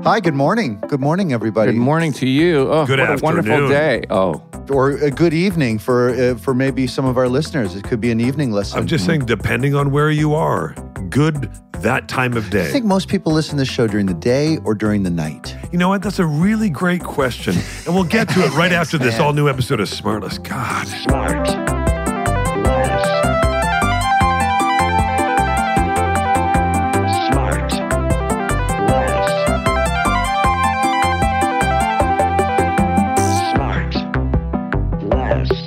Hi, good morning. Good morning, everybody. Good morning to you. Oh, Good what a afternoon. wonderful day. Oh, Or a good evening for maybe some of our listeners. It could be an evening listen. I'm just saying, depending on where you are, good that time of I day. think most people listen to this show during the day or during the night. You know what? That's a really great question. And we'll get to it right after this man. all-new episode of Smartless. God. Smart. Less. Smart. Less. Smart. Less.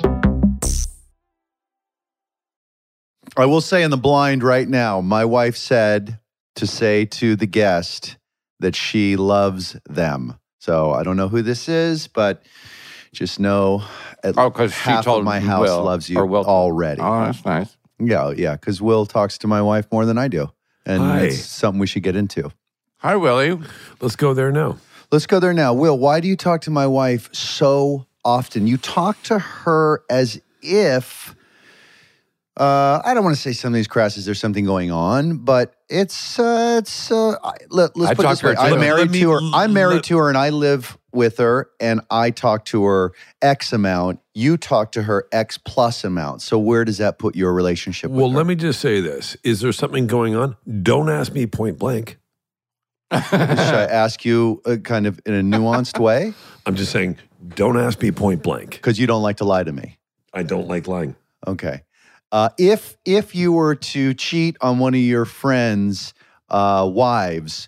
I will say in the blind right now, my wife said to say to the guest that she loves them. So I don't know who this is, but just know because she half told of my house Will, loves you or Will. already. Oh, that's nice. Yeah, because Will talks to my wife more than I do. And Hi. it's something we should get into. Hi, Willie. Let's go there now. Let's go there now. Will, why do you talk to my wife so often? You talk to her as if, I don't want to say something's crass as there's something going on, but let's I put it talk this to her way. too. I'm married Let me- to her. I'm married let- to her and I live with her and I talk to her X amount. You talk to her X plus amount. So where does that put your relationship with Well, her? let me just say this. Is there something going on? Don't ask me point blank. Should I ask you kind of in a nuanced way? I'm just saying, don't ask me point blank. Because you don't like to lie to me. I don't like lying. Okay. If you were to cheat on one of your friends' wives,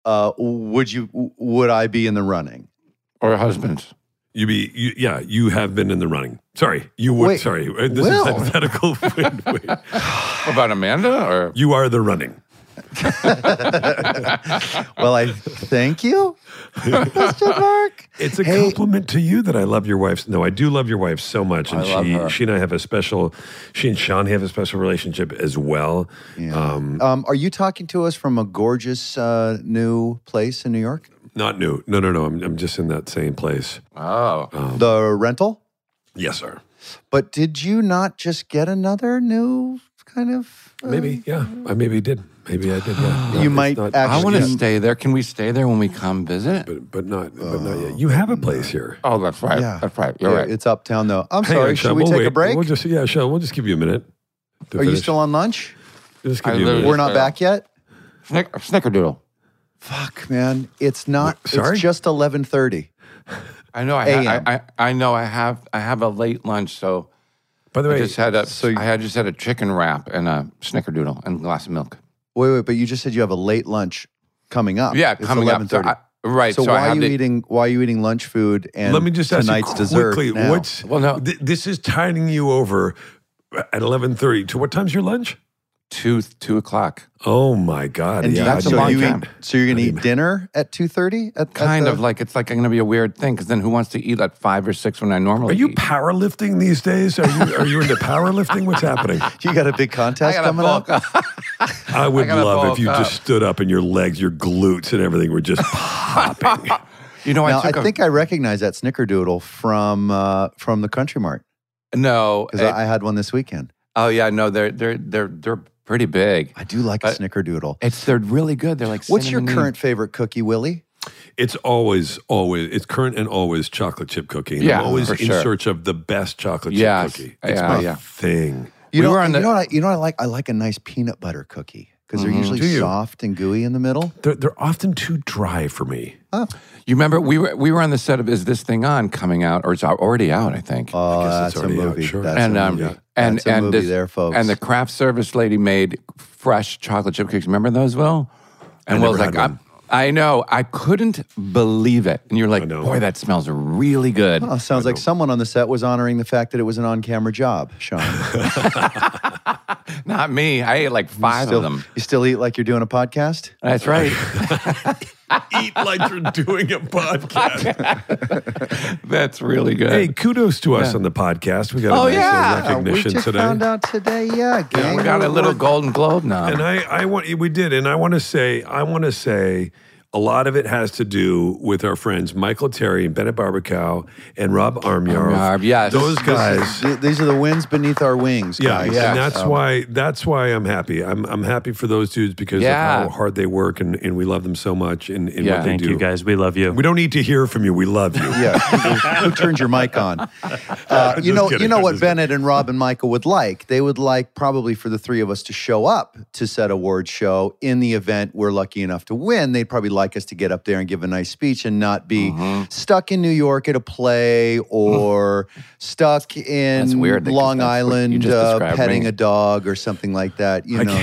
would I be in the running? Or husbands. You have been in the running. Sorry, you would. Wait, sorry, this Will. is hypothetical. wait. About Amanda? Or You are the running. Well, I thank you, Question mark. It's a Hey. compliment to you that I love your wife. No, I do love your wife so much, and I love her. she and I have a special. She and Sean have a special relationship as well. Yeah. Are you talking to us from a gorgeous new place in New York? Not new. No. I'm just in that same place. oh, The rental? Yes, sir. But did you not just get another new kind of? Maybe. Yeah. I maybe did. Maybe I did. Yeah. No, You it's might not- I want to actually- stay there. Can we stay there when we come visit? But not yet. You have a place here. Oh, that's right. Yeah. That's right. You're Yeah, right. It's uptown though. I'm Hang sorry. on, Should Sean, we we'll take wait. a break? We'll just Sean. We'll just give you a minute. to Are you finish. still on lunch? Just give I you a literally- minute. We're not back yet. Snickerdoodle. Fuck, man. It's not. Sorry? It's just 11:30. I know. AM. I know. I have a late lunch, so By the I way, just had a. so you- I just had a chicken wrap and a Snickerdoodle and a glass of milk. Wait. But you just said you have a late lunch coming up. Yeah, It's coming up. So 11:30. right. So, I why are had you the- eating? Why are you eating lunch food and let me just ask tonight's you dessert quickly. now? What's Well, no. This is tiding you over at 11:30. To what time's your lunch? 2 o'clock. Oh my God! And yeah, that's I a know long you- time. So you're going to eat dinner at 2:30? Kind of like it's like going to be a weird thing because then who wants to eat at 5 or 6 when I normally Are you eat? powerlifting these days? Are you into powerlifting? What's happening? You got a big contest coming up. I would gotta love if bulk you up. just stood up and your legs, your glutes, and everything were just popping. You know, Now, I took think I recognize that Snickerdoodle from the Country Mart no. because I had one this weekend. Oh yeah, no. They're pretty big. I do like a Snickerdoodle. They're really good. They're like. What's your cinnamony. current favorite cookie, Willie? It's always, it's current and always chocolate chip cookie. And Yeah, I'm always for in sure. search of the best chocolate Yes. chip cookie. It's Yeah, my yeah. thing. You We know, were on you the- know what I like? I like a nice peanut butter cookie because they're usually Do you? soft and gooey in the middle. They're often too dry for me. You remember we were on the set of Is This Thing On coming out, or it's already out, I think. Oh, guess that's it's a already out, movie. sure. That's and a movie. and That's a and movie this- there, folks. And the craft service lady made fresh chocolate chip cookies. Remember those, Will? And I Will's never like, had one. I know, I couldn't believe it. And you're like, know. boy, that smells really good. Oh, sounds like someone on the set was honoring the fact that it was an on-camera job, Sean. Not me. I ate like 5 of them. You still eat like you're doing a podcast? That's right. Eat like you're doing a podcast. That's really good. Hey, kudos to us on the podcast. We got a Oh, nice yeah. little recognition we just today. found out today, yeah, gang. we got a little Golden Globe now. And we did, and I want to say, A lot of it has to do with our friends Michael Terry and Bennett Barbacow and Rob Armyarv. Yes. Those guys. These are the winds beneath our wings, Yeah, guys. and that's why I'm happy. I'm happy for those dudes because of how hard they work, and we love them so much in what they Thank do. you, guys. We love you. We don't need to hear from you. We love you. Yeah, who turned your mic on? You know what Bennett and Rob and Michael would like? They would like probably for the three of us to show up to said awards show in the event we're lucky enough to win. They'd probably like us to get up there and give a nice speech and not be stuck in New York at a play or stuck in That's weird. Long That's what Island you just described petting me. a dog or something like that.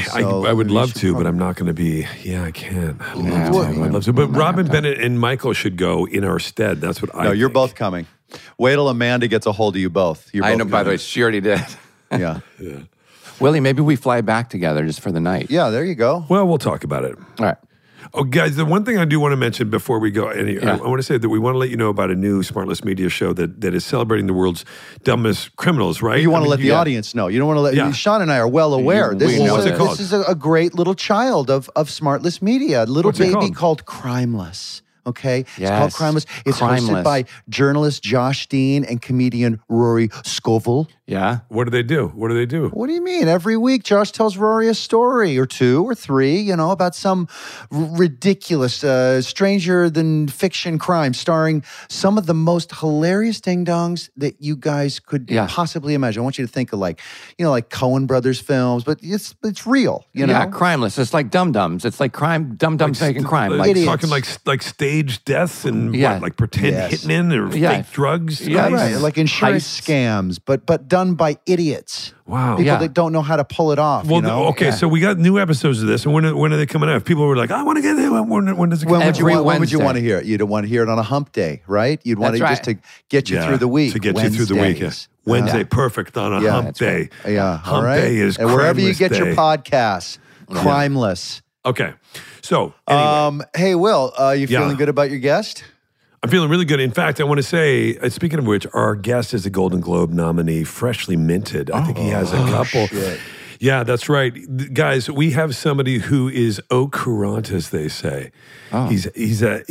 I would love to, but I'm not going to be. Yeah, I can't. I'd love to. But Rob and Bennett and Michael should go in our stead. That's what I. No, you're think. both coming. Wait till Amanda gets a hold of you both. You're I both know, by the way, coming. she already did. Yeah. Willie, maybe we fly back together just for the night. Yeah, there you go. Well, we'll talk about it. All right. Oh, guys, the one thing I do want to mention before we go, I want to say that we want to let you know about a new Smartless Media show that is celebrating the world's dumbest criminals, right? You want to let the yeah. audience know. You don't want to let. Yeah. Sean and I are well aware. This know is this. What's it this is a great little child of Smartless Media, a little What's it baby called Crimeless. Okay, it's called Yes, Crimeless. It's hosted Crimeless. by journalist Josh Dean and comedian Rory Scovel. Yeah. What do they do? What do they do? What do you mean? Every week, Josh tells Rory a story or two or three, about some ridiculous, stranger than fiction crime starring some of the most hilarious ding-dongs that you guys could possibly imagine. I want you to think of like Coen Brothers films, but it's real, Yeah, crimeless. It's like dum-dums. It's like crime, dum-dums making crime. Like idiots. talking like stage deaths and Yeah. what, like pretend Yes. hitmen or fake drugs. Yeah, Yeah, right. Like insurance Heists. scams, but done by idiots. Wow. People Yeah. that don't know how to pull it off. Well, okay, so we got new episodes of this, and when are they coming out? If people were like, I want to get there. When does it come When out? would, you Every want, when would you Wednesday. want to hear it? You'd want to hear it on a hump day, right? You'd want That's it just to get you Yeah, through the week. To get you through the week. Yeah. Wednesdays. Wednesday, perfect on a Yeah. hump That's day. Yeah, Hump all right. day is and wherever you Crimeless get your day. podcasts, Crimeless. Okay, so anyway. Hey, Will, you Yeah. feeling good about your guest? I'm feeling really good. In fact, I want to say, speaking of which, our guest is a Golden Globe nominee, freshly minted. I think he has a couple. shit. Yeah, that's right. Guys, we have somebody who is au courant, as they say. He's a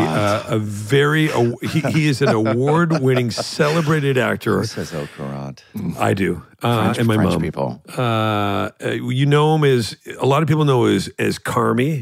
very he is an award-winning, celebrated actor. Who says au courant? I do, and my French mom. people. You know him as a lot of people know as Carmy.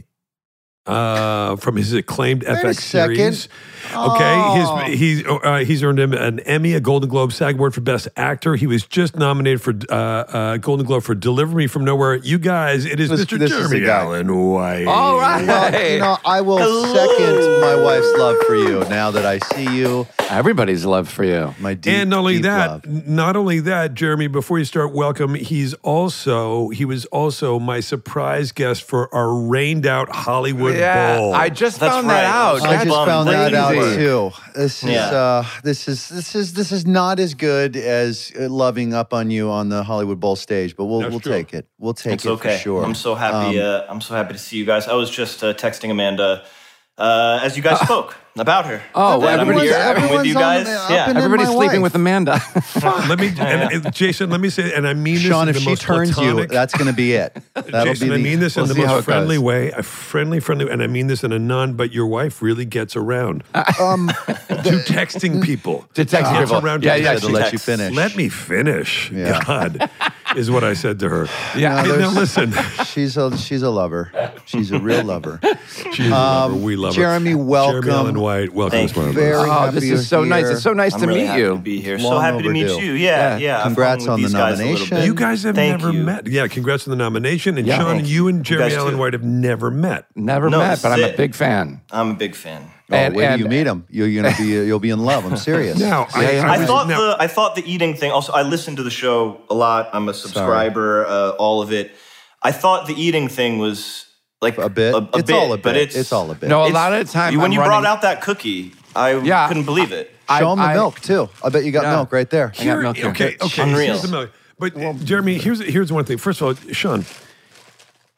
From his acclaimed a FX second. series. Okay, he's earned him an Emmy, a Golden Globe, SAG Award for Best Actor. He was just nominated for Golden Globe for Deliver Me from Nowhere. You guys, it is Mr. this is the Jeremy guy. Allen White. All right. Well, I will second my wife's love for you now that I see you. Everybody's love for you. My deep, And not only deep that, love. Jeremy, before you start, welcome. He was also my surprise guest for our rained out Hollywood Bowl. I just That's found right. that out. I I just bummed found that out crazy. too. This is Yeah. this is not as good as loving up on you on the Hollywood Bowl stage, but we'll That's true. take it. We'll take It's it okay. for sure. I'm so happy. I'm so happy to see you guys. I was just texting Amanda as you guys spoke about her. Oh, That I'm everyone's- here with everyone's you on guys. the- up Yeah. and- Everybody's my sleeping wife. with Amanda. Let me, Jason, let me say, and I mean this Sean, in if the she most turns platonic, you, that's going to be it. That'll Jason, be I mean this in we'll the see how most it goes. friendly way. Friendly, and I mean this in a but your wife really gets around to texting people. To texting Gets people. around Yeah, to yeah, to texting. let you text. finish. Let me finish. Yeah. God, is what I said to her. Yeah. Hey, now listen. She's a lover. She's a real lover. She's a lover. We love her. Jeremy, welcome. Jeremy Allen White, welcome Thank to Smart you. Very Oh, happy this you're is so nice. here. It's so nice I'm to really meet happy you. to be here. Long So happy to meet overdue. you. Yeah. I've Congrats hung on with the these guys a little nomination. bit. You guys have Thank never you. met. Yeah, congrats on the nomination. And Yeah. Sean, Thank you and Jeremy guys Allen too. White have never met. Never No, met, this but is I'm a it. big fan. I'm a big fan. Oh, And- wait till and- you meet him. You'll be in love. I'm serious. Now, I now- thought the eating thing. Also, I listen to the show a lot. I'm a subscriber. All of it. I thought the eating thing was like a bit. It's all a bit. but It's all a bit. No, a it's- lot of the time when I'm you running- brought out that cookie, I Yeah. couldn't believe it. Show him the I- milk too. I bet you got Yeah. milk right there. I got milk here. Okay. Unreal. Here's the milk. But Jeremy, here's one thing. First of all, Sean,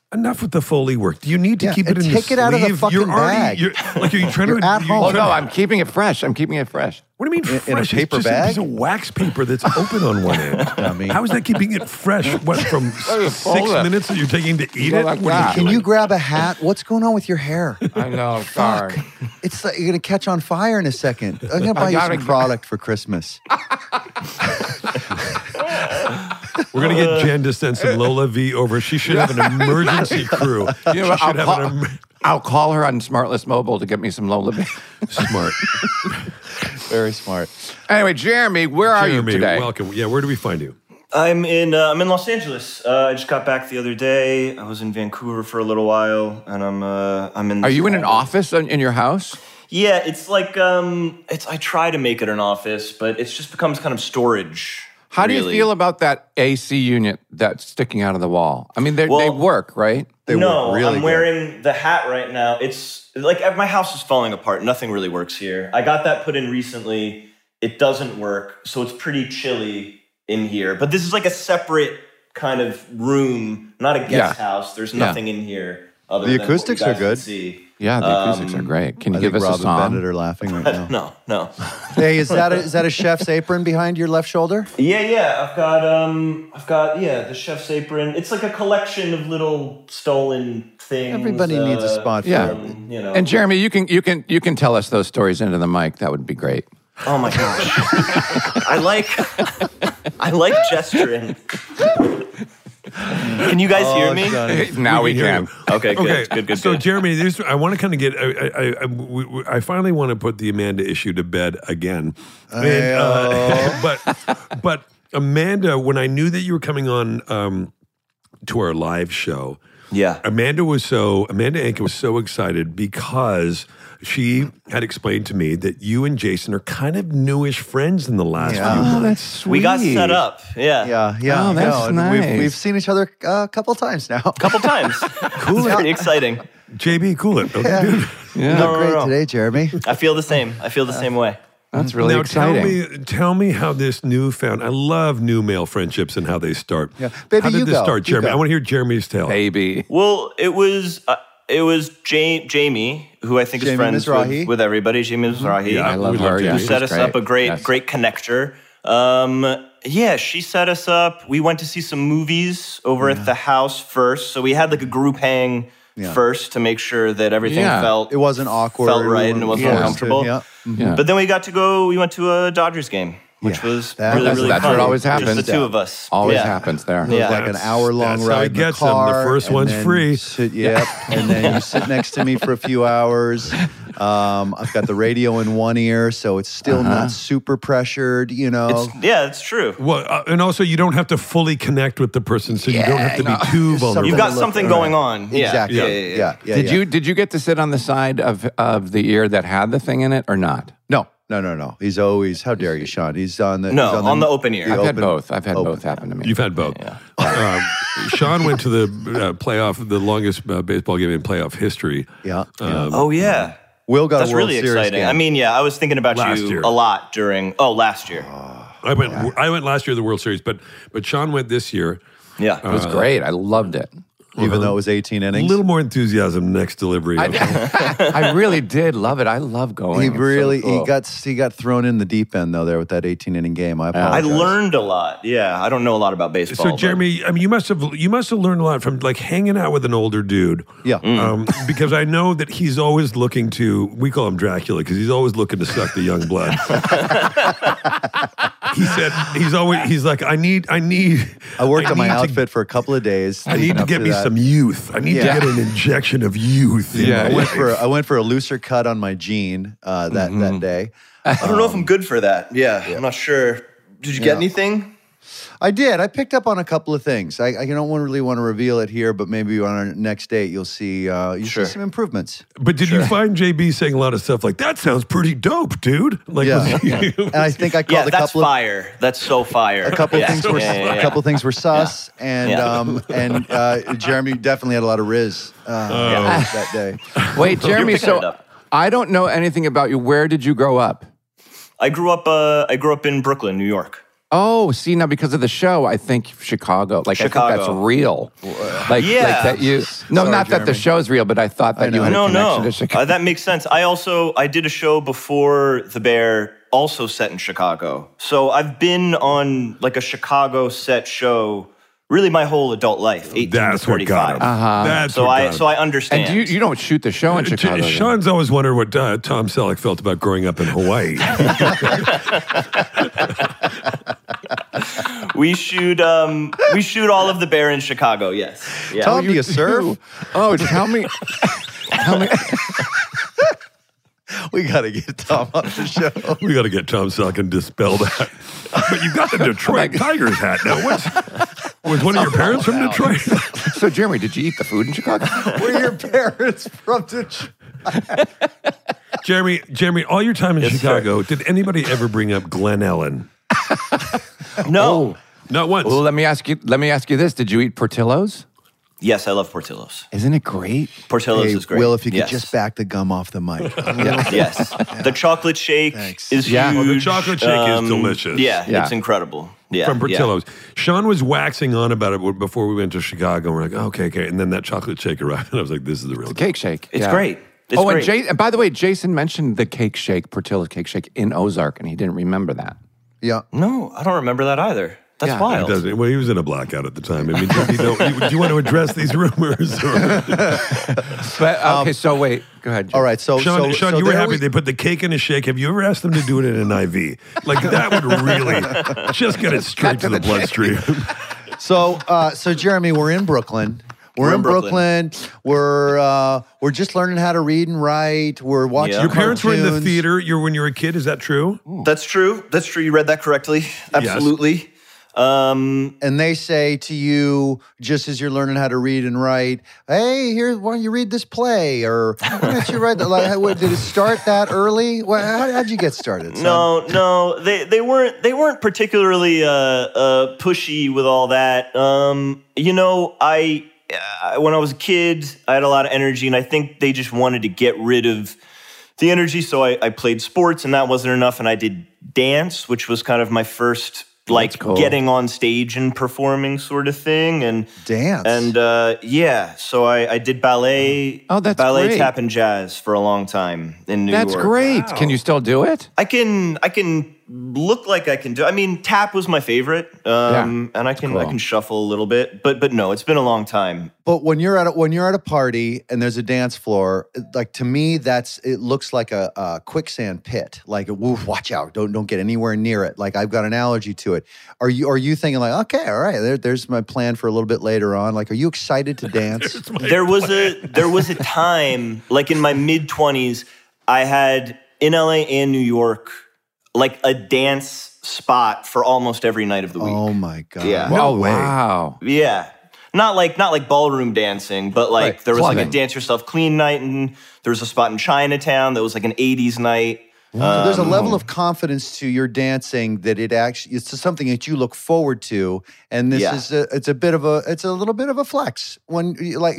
Enough with the Foley work. Do you need to keep it and in take the it out of the sleeve? fucking You're already, bag. You're you trying You're to at home. Oh no, I'm keeping it fresh. I'm keeping it fresh. What do you mean In a fresh? paper it's just bag? a piece of wax paper that's open on one end. Dummy. How is that keeping it fresh? What, from just 6 fold it. minutes that you're taking to eat Go it? like What are that. Can doing? you grab a hat? What's going on with your hair? I know. Sorry. It's like you're gonna catch on fire in a second. I'm gonna buy you gotta some get- product for Christmas. We're going to get Jen to send some Lola V over. She should have an emergency crew. You know what, She should have an I'll call her on Smartless Mobile to get me some Lola. smart. Very smart. Anyway, Jeremy, where are you Jeremy, today? welcome. Yeah, where do we find you? I'm in Los Angeles. I just got back the other day. I was in Vancouver for a little while, and I'm in. Are you in an office in your house? Yeah, it's like I try to make it an office, but it just becomes kind of storage. How do you really. feel about that AC unit that's sticking out of the wall? I mean, they Well- work, right? They No, work really I'm good. wearing the hat right now. It's like my house is falling apart. Nothing really works here. I got that put in recently. It doesn't work, so it's pretty chilly in here. But this is like a separate kind of room, not a guest house. There's nothing in here other The than what you acoustics are guys can good. see. Yeah, the acoustics are great. Can you I give think us Rob a song? and Bennett are laughing right now. No. Hey, is that a chef's apron behind your left shoulder? Yeah. I've got the chef's apron. It's like a collection of little stolen things. Everybody needs a spot for Yeah. it. You know. And Jeremy, you can tell us those stories into the mic. That would be great. Oh my gosh. I like gesturing. Can you guys hear me? Johnny. Now we can hear can. you. Okay, good. So, Jeremy, I want to kind of get. I finally want to put the Amanda issue to bed again. But Amanda, when I knew that you were coming on to our live show, Yeah. Amanda Anka was so excited because she had explained to me that you and Jason are kind of newish friends in the last Yeah. few Oh, months. that's sweet. We got set up. Yeah. Yeah. Oh, that's and nice. We've seen each other a couple times now. Couple times. Cool. It's pretty exciting. JB, cool it. Okay, Yeah. dude. You Yeah. look great No. today, Jeremy. I feel the same. I feel the same way. That's really Now exciting. tell me how this newfound. I love new male friendships and how they start. Yeah. Baby, how did you this go. start, You Jeremy? go. I want to hear Jeremy's tale. Baby. Well, it was Jamie, who I think is Jamie friends Mizrahi. with everybody. Jamie Mizrahi. Yeah, I love we her. love Yeah, who Jamie. set she's us up a great Yes. connector. She set us up. We went to see some movies over at the house first. So we had like a group hang first to make sure that everything Yeah. felt It wasn't awkward. felt right and it wasn't Yeah. uncomfortable. Yeah. Yeah. But then we went to a Dodgers game, which Yeah. was That- really, really that's fun. what always Just happens. the two of us. Always Yeah. happens there. Yeah. Like an hour-long that's how ride it in the gets them. The car. first and one's then free. And then you sit next to me for a few hours. I've got the radio in one ear, so it's still not super pressured, you know. It's true. Well, and also you don't have to fully connect with the person, so you don't have to be too vulnerable. You've got look something at. going on. Yeah. Exactly. Yeah. Yeah. Did you get to sit on the side of the ear that had the thing in it or not? No. He's always. How dare you, Sean? He's on the. No, he's on the open ear. I've had open- both. I've had open. both happen to me. You've had both. Sean went to the playoff, the longest baseball game in playoff history. Yeah. Oh yeah. Will got That's a World really Series exciting. game. I mean, I was thinking about Last you year. a lot during last year. I went last year to the World Series, but Sean went this year. Yeah. It was great. I loved it. even though it was 18 A innings. little more enthusiasm next delivery. I really did love it. I love going. He It's so really cool. he got thrown in the deep end though there with that 18 inning game. I I apologize. learned a lot. Yeah, I don't know a lot about baseball. So but- Jeremy, I mean, you must have learned a lot from like hanging out with an older dude. Yeah. Because I know that he's always looking to. We call him Dracula because he's always looking to suck the young blood. He said he's like I need. I worked on my need to- outfit for a couple of days. I need leading to up get me that. some youth. I need to Yeah. get an injection of youth. in Yeah, my I went life. for a looser cut on my jean that day. I don't know if I'm good for that. Yeah, I'm not sure. Did you get anything? I did. I picked up on a couple of things. I don't really want to reveal it here, but maybe on our next date you'll see see some improvements. But did you find JB saying a lot of stuff like that? Sounds pretty dope, dude. Like, Yeah. was he- And I think I Yeah, called a that's couple of fire. That's so fire. a couple Yeah. of things were Yeah. a couple of things were sus, and Yeah. Jeremy definitely had a lot of riz that day. Wait, Jeremy. picking it So up. I don't know anything about you. Where did you grow up? I grew up in Brooklyn, New York. Oh, see, now because of the show, I think Chicago. Like, I think Chicago. that's real. Like that you. No, Sorry, not that the Jeremy. show's real, but I thought that you had a No, connection no. to Chicago. That makes sense. I did a show before The Bear, also set in Chicago. So I've been on like a Chicago set show really my whole adult life, 18 That's to what got 35. him. Uh-huh. That's So what I got him. so I understand. And you don't shoot the show in Chicago. then? Sean's always wondered what Tom Selleck felt about growing up in Hawaii. we shoot all of The Bear in Chicago. Yes. Yeah. Tom, do you surf? Oh, tell me. Tell me. We got to get Tom on the show. We got to get Tom Selleck and dispel that. But you got the Detroit Tigers hat now. Was one of your parents from Detroit? So, Jeremy, did you eat the food in Chicago? Were your parents from Detroit? Jeremy, all your time in Yes, Chicago, did anybody ever bring up Glen Ellen? No. Not once. Well, let me ask you this: did you eat Portillo's? Yes, I love Portillo's. Isn't it great? Portillo's is great. Will, if you could Yes. just back the gum off the mic. Yes. The chocolate shake Thanks. is Yeah. huge. Oh, the chocolate shake is delicious. Yeah, Yeah. it's incredible. Yeah. From yeah. Portillo's. Sean was waxing on about it before we went to Chicago. We're like, okay. And then that chocolate shake arrived, and I was like, this is the real deal. Cake shake. It's yeah. great. It's oh, great. and by the way, Jason mentioned the cake shake, Portillo's cake shake in Ozark, and he didn't remember that. Yeah. No, I don't remember that either. That's Yeah. wild. He doesn't- well, he was in a blackout at the time. I mean, do you want to address these rumors? Or? But okay, so wait, go ahead. All right. So, Sean, so you were there happy we- they put the cake in a shake. Have you ever asked them to do it in an IV? Like, that would really just get it straight to the bloodstream. So, Jeremy, we're in Brooklyn. We're in Brooklyn. We're just learning how to read and write. We're watching. Yeah. Your parents were in the cartoons. theater when you were a kid. Is that true? That's true. That's true. You read that correctly. Absolutely. And they say to you, just as you're learning how to read and write, "Hey, here, why don't you read this play?" Or "Why don't you write that?" Like, did it start that early? How'd you get started? Son? No, they weren't particularly pushy with all that. When I was a kid, I had a lot of energy, and I think they just wanted to get rid of the energy. So I played sports, and that wasn't enough. And I did dance, which was kind of my first cool. getting on stage and performing sort of thing. And Dance. And so I did ballet. Oh, that's ballet, great. tap, and jazz for a long time in New York. That's great. Can you still do it? I can look like I can do. I mean, tap was my favorite, and I can shuffle a little bit, but no, it's been a long time. But when you're at a party and there's a dance floor, like to me, it looks like a quicksand pit. Like, woof, watch out! Don't get anywhere near it. Like I've got an allergy to it. Are you thinking like, okay, all right, there's my plan for a little bit later on? Like, are you excited to dance? There was a time, like in my mid-20s, I had in LA and New York, like a dance spot for almost every night of the week. Oh my god! Yeah. Oh, wow. Yeah. Not like ballroom dancing, but like Right, there was like clubbing. a dance yourself clean night, and there was a spot in Chinatown that was like an 80s night. So there's a level of confidence to your dancing that it's something that you look forward to, and this Yeah. is it's a little bit of a flex when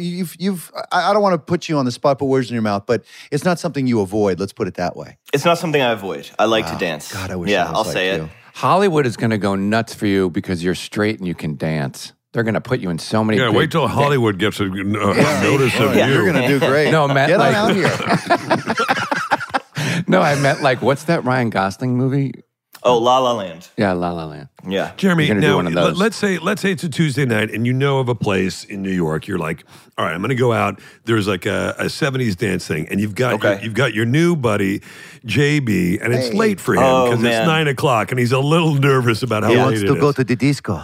I don't want to put you on the spot, put words in your mouth, but it's not something you avoid. Let's put it that way. It's not something I avoid. I like to dance. God, I wish. Yeah, I was I'll like say you. it. Hollywood is going to go nuts for you because you're straight and you can dance. They're going to put you in so many. Yeah, big- wait till Hollywood gets a notice of Yeah. you. You're gonna do great. No, Matt, Get on like- out here. No, I meant like, what's that Ryan Gosling movie? Oh, La La Land. Yeah, La La Land. Yeah. Jeremy, You're gonna do now one of those. let's say it's a Tuesday night and you know of a place in New York. You're like, all right, I'm going to go out. There's like a 70s dance thing, and you've got your new buddy JB, and it's late for him Oh, because it's man. 9 o'clock, and he's a little nervous about how He late wants it to go is. to the disco.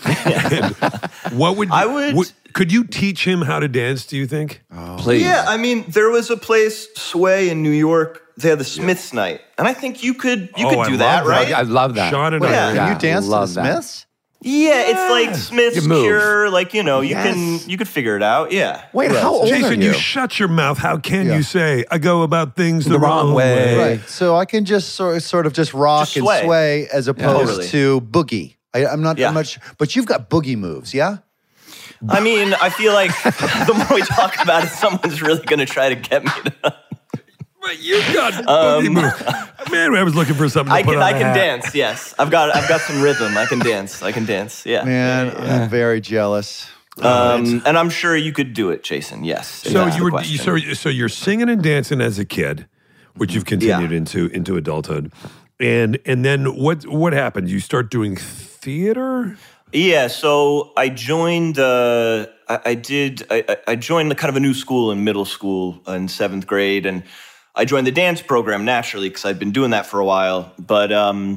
What would I would- could you teach him how to dance? Do you think? Please. Yeah, I mean, there was a place, Sway in New York. They had the Smiths night, and I think you could I do love that, right? I love that. Sean and Wait, I. Yeah. can you dance to the love that. Smiths? Yeah, it's like Smith's You move. Cure. Like you Yes. you could figure it out. Yeah. Wait, how old Jason, are you you? shut your mouth. How can Yeah. you say I go about things the wrong way. Right. So I can just sort of just rock Just and sway. sway as opposed Totally. to boogie. I'm not Yeah. much, but you've got boogie moves, yeah? I mean, I feel like the more we talk about it, someone's really going to try to get me to. You got boogie moves. Man, I was looking for something to put on I a can hat. dance. Yes, I've got some rhythm. I can dance. Yeah. Man, I'm very jealous. And I'm sure you could do it, Jason. Yes. So That's you the were question. so you're singing and dancing as a kid, which you've continued into adulthood, and then what happened? You start doing theater. Yeah, so I joined. I joined the kind of a new school in middle school in 7th grade, and I joined the dance program naturally because I'd been doing that for a while. But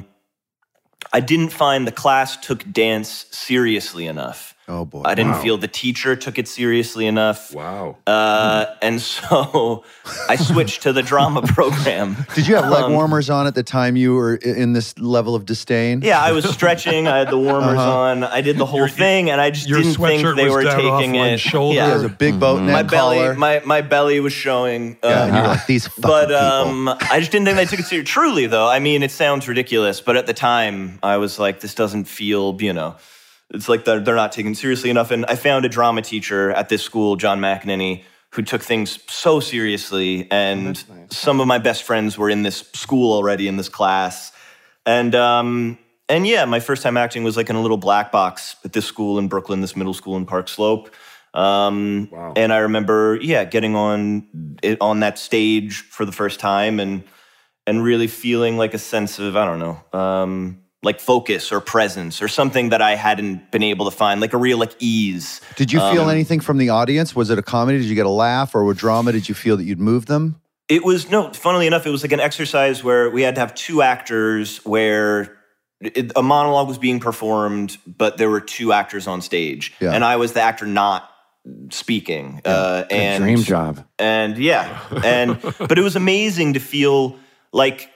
I didn't find the class took dance seriously enough. Oh boy. I didn't feel the teacher took it seriously enough. Wow. And so I switched to the drama program. Did you have leg warmers on at the time you were in this level of disdain? Yeah, I was stretching. I had the warmers on. I did the whole thing, and I just your didn't think sweatshirt they was were down off taking one it. shoulder. Yeah. There's a big boat neck My belly, collar. my belly was showing. And you're like, these fucking But people. I just didn't think they took it seriously. Truly, though, I mean, it sounds ridiculous, but at the time, I was like, this doesn't feel, it's like they're not taken seriously enough. And I found a drama teacher at this school, John McEnany, who took things so seriously. And some of my best friends were in this school already, in this class. And yeah, my first time acting was like in a little black box at this school in Brooklyn, this middle school in Park Slope. And I remember, getting on that stage for the first time and really feeling like a sense of, I don't know, like focus or presence or something that I hadn't been able to find, like a real like ease. Did you feel anything from the audience? Was it a comedy? Did you get a laugh, or with drama? Did you feel that you'd move them? It was, funnily enough, it was like an exercise where we had to have 2 actors where a monologue was being performed, but there were 2 actors on stage. Yeah. And I was the actor not speaking. And Dream job. And but it was amazing to feel like,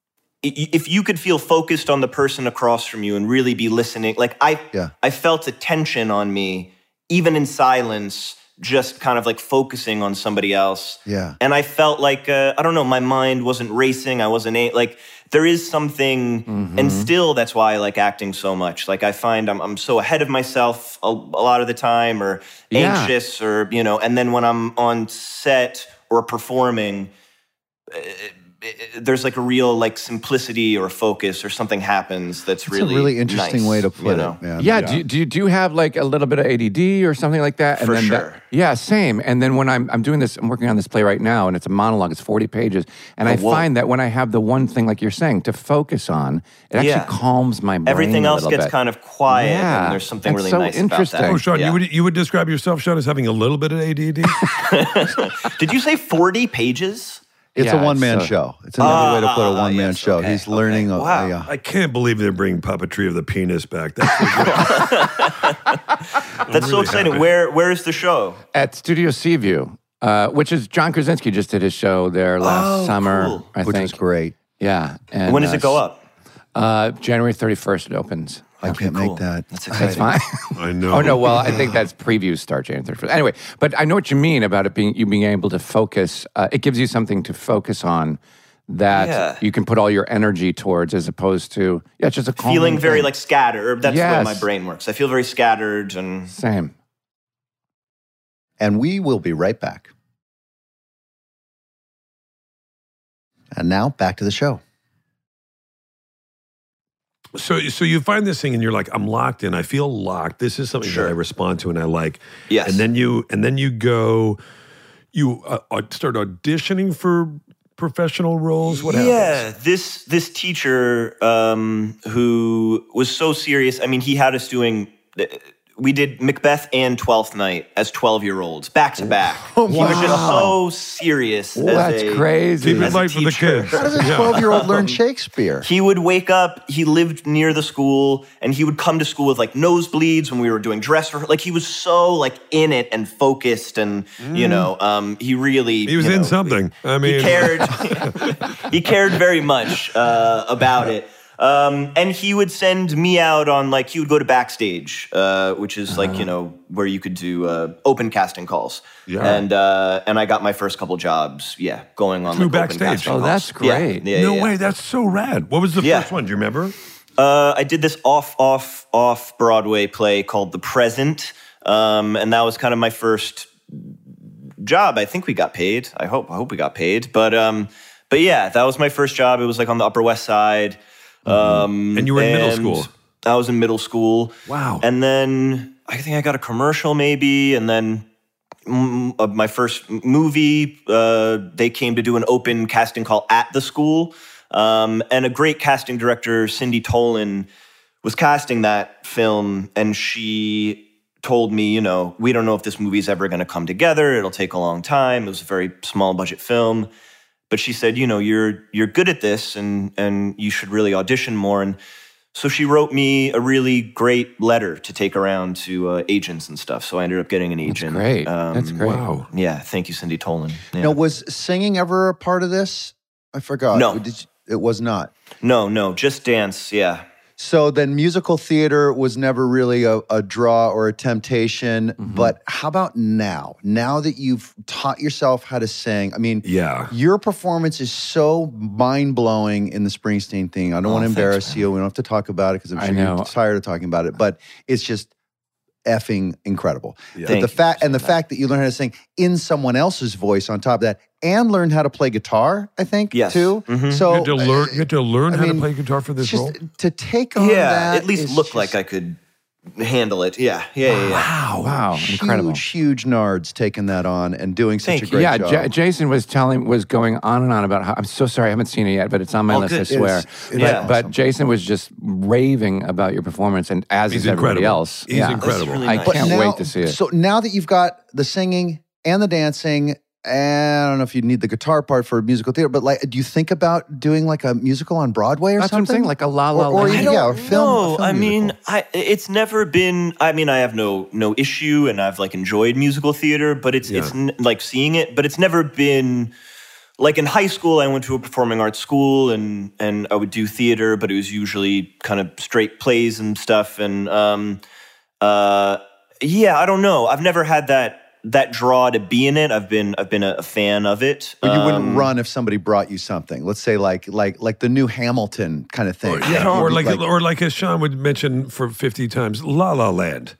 if you could feel focused on the person across from you and really be listening, like I felt a tension on me, even in silence, just kind of like focusing on somebody else. Yeah. And I felt like, I don't know, my mind wasn't racing. I wasn't, like, there is something, and still that's why I like acting so much. Like I find I'm so ahead of myself a lot of the time, or anxious, or, and then when I'm on set or performing, there's like a real like simplicity or focus or something happens that's a really interesting nice, way to put it, man. Yeah. Do you have like a little bit of ADD or something like that? For sure. Yeah, same. And then when I'm doing this, I'm working on this play right now, and it's a monologue. It's 40 pages, and I find that when I have the one thing, like you're saying, to focus on, it actually calms my brain. Everything a else little gets bit. kind of quiet, Yeah. and there's something It's really so nice interesting. about that. Oh, Sean, you would describe yourself, Sean, as having a little bit of ADD? Did you say 40 pages? It's Yeah, a one-man show. It's another way to put a one-man yes, show. okay, He's learning. Wow. Yeah. I can't believe they're bringing puppetry of the penis back. That's That's so really exciting. happy. Where is the show? At Studio Seaview, which is John Krasinski just did his show there last summer, cool. I Which think. is great. Yeah. And, When does it go up? January 31st it opens. I can't cool. make that. That's exciting. That's fine. I know. Oh no, well, I think that's previews start January 31st. Anyway, but I know what you mean about it being able to focus. It gives you something to focus on that you can put all your energy towards, as opposed to it's just a calming Feeling very thing. like scattered. That's the way Yes. my brain works. I feel very scattered, and Same. And we will be right back. And now back to the show. So you find this thing and you're like, I'm locked in. I feel locked. This is something that I respond to and I like. Yes. And then you go, you start auditioning for professional roles. What happens? Yeah, this teacher who was so serious. I mean, he had us doing. We did Macbeth and Twelfth Night as 12-year-olds back to back. He was just so serious. That's crazy. Keep it as a light for the teacher. kids. How does a 12-year-old learn Shakespeare? He would wake up, he lived near the school, and he would come to school with like nosebleeds when we were doing dress rehearsal. Like he was so like in it and focused, and he really He was in something. I mean, he cared very much about it. And he would send me out on like, he would go to Backstage, which is like, where you could do open casting calls. Yeah. And I got my first couple jobs, going on Through like Backstage. open casting Oh, calls. that's great. Yeah, no yeah. way. That's so rad. What was the Yeah. first one? Do you remember? I did this off Broadway play called The Present, and that was kind of my first job. I think we got paid. I hope we got paid. But But yeah, that was my first job. It was like on the Upper West Side. And you were in middle school. I was in middle school. Wow. And then I think I got a commercial maybe, and then my first movie, they came to do an open casting call at the school. And a great casting director, Cindy Tolan, was casting that film, and she told me, you know, we don't know if this movie's ever going to come together. It'll take a long time. It was a very small budget film. But she said, you know, you're good at this, and you should really audition more. And so she wrote me a really great letter to take around to agents and stuff. So I ended up getting an agent. That's great. That's great. Wow. Yeah, thank you, Cindy Tolan. Yeah. Now, was singing ever a part of this? I forgot. No. It was not. No, just dance, yeah. So then musical theater was never really a draw or a temptation. But how about now? Now that you've taught yourself how to sing, I mean, your performance is so mind-blowing in the Springsteen thing. I don't want to embarrass you. We don't have to talk about it because I'm sure you're tired of talking about it. But it's just effing incredible. Yeah. The fact that you learn how to sing in someone else's voice on top of that, and learn how to play guitar, I think, too. So you had to learn how to play guitar for this role? To take on that. At least look like I could handle it. Yeah. Wow. Incredible. Huge nards taking that on and doing such a great job. Jason was going on and on about how, I'm so sorry, I haven't seen it yet, but it's on my list, I swear. But Jason was just raving about your performance, and as is everybody else. He's incredible. Really I nice. can't wait to see it. So now that you've got the singing and the dancing, and I don't know if you need the guitar part for musical theater, but like, do you think about doing like a musical on Broadway or That's something? what I'm saying, like a La La or Land. or film. No, I mean, it's never been. I mean, I have no issue, and I've like enjoyed musical theater, but it's like seeing it, but it's never been. Like in high school, I went to a performing arts school, and I would do theater, but it was usually kind of straight plays and stuff. And I don't know. I've never had that draw to be in it. I've been a fan of it. But you wouldn't run if somebody brought you something. Let's say like the new Hamilton kind of thing. Or like as Sean would mention for 50 times, La La Land.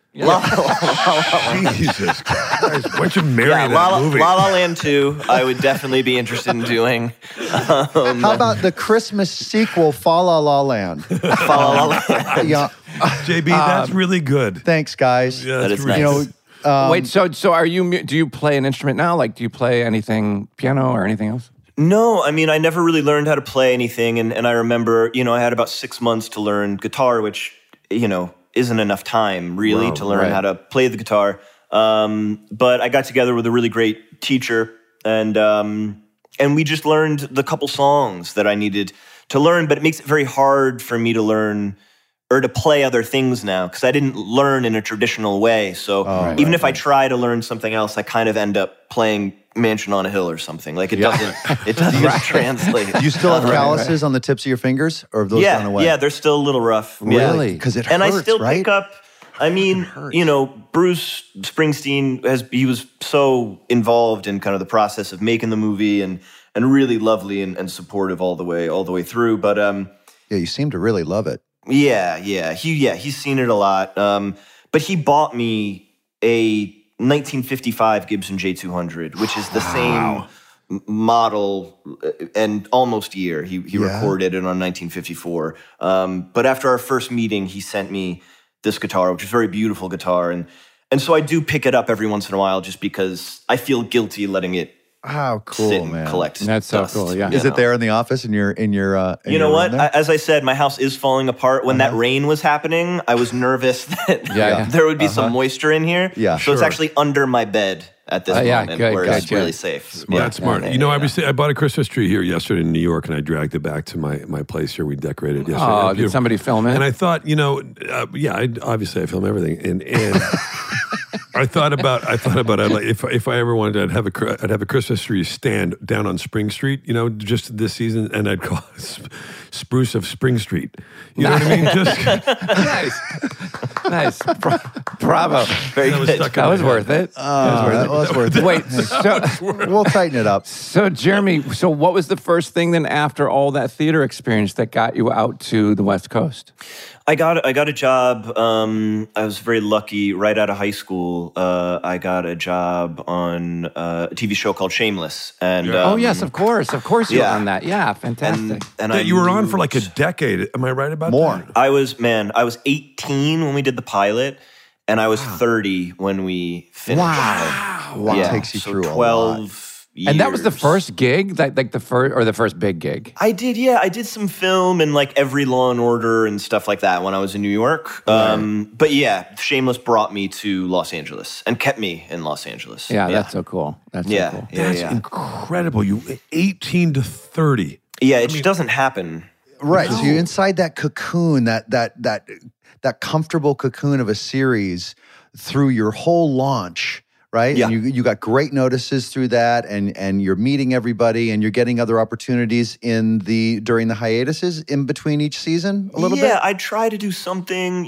Jesus Christ! Why don't you marry that movie? La La Land 2, I would definitely be interested in doing. How about the Christmas sequel, Fa La La Land? Fa La La Land. Yeah. JB, that's really good. Thanks, guys. Yeah, that is really nice. Wait, so are you? Do you play an instrument now? Like, do you play anything, piano or anything else? No, I mean, I never really learned how to play anything, and I remember, I had about 6 months to learn guitar, which, isn't enough time really to learn how to play the guitar. But I got together with a really great teacher, and we just learned the couple songs that I needed to learn. But it makes it very hard for me to learn or to play other things now because I didn't learn in a traditional way. So even if I try to learn something else, I kind of end up playing Mansion on a Hill or something. Like it doesn't translate. Do you still have calluses on the tips of your fingers, or have those gone away? Yeah, they're still a little rough. Really? Because it hurts, and I still right? pick up. I mean, Bruce Springsteen he was so involved in kind of the process of making the movie and really lovely and supportive all the way through. But you seem to really love it. He's seen it a lot. But he bought me a 1955 Gibson J200, which is the same model and almost year. He recorded it on 1954. But after our first meeting, he sent me this guitar, which is a very beautiful guitar. And so I do pick it up every once in a while just because I feel guilty letting it How cool, sit and man. collect That's so dust, cool, yeah. Is it there in the office in your You know what? As I said, my house is falling apart. When that rain was happening, I was nervous that there would be some moisture in here. Yeah, so it's actually under my bed at this moment, where it's really safe. That's smart. I bought a Christmas tree here yesterday in New York, and I dragged it back to my place here. We decorated yesterday. Oh, did somebody film it? And I thought, obviously I film everything, and I thought about if I ever wanted, I'd have a Christmas tree stand down on Spring Street, just this season, and I'd call it Spruce of Spring Street. You know what I mean? Just nice. Bravo. Very good. That was worth it. That was worth it. Wait, so We'll tighten it up. So Jeremy, what was the first thing then after all that theater experience that got you out to the West Coast? I got a job. I was very lucky. Right out of high school, I got a job on a TV show called Shameless. And Oh yes, of course you were on that. Yeah, fantastic. And That you were on for like a decade. Am I right about More. that? I was 18 when we did the pilot, and I was 30 when we finished. Wow. Yeah, Takes you so through a lot. 12 years. And that was the first gig, like the first big gig. I did some film and like every Law and Order and stuff like that when I was in New York. But yeah, Shameless brought me to Los Angeles and kept me in Los Angeles. Yeah, that's so cool. That's so cool. That's incredible. You 18 to 30. Yeah, it just doesn't happen. Right. So you're inside that cocoon, that comfortable cocoon of a series through your whole launch, right? Yeah. And you got great notices through that, and you're meeting everybody, and you're getting other opportunities during the hiatuses in between each season a little bit. Yeah, I try to do something,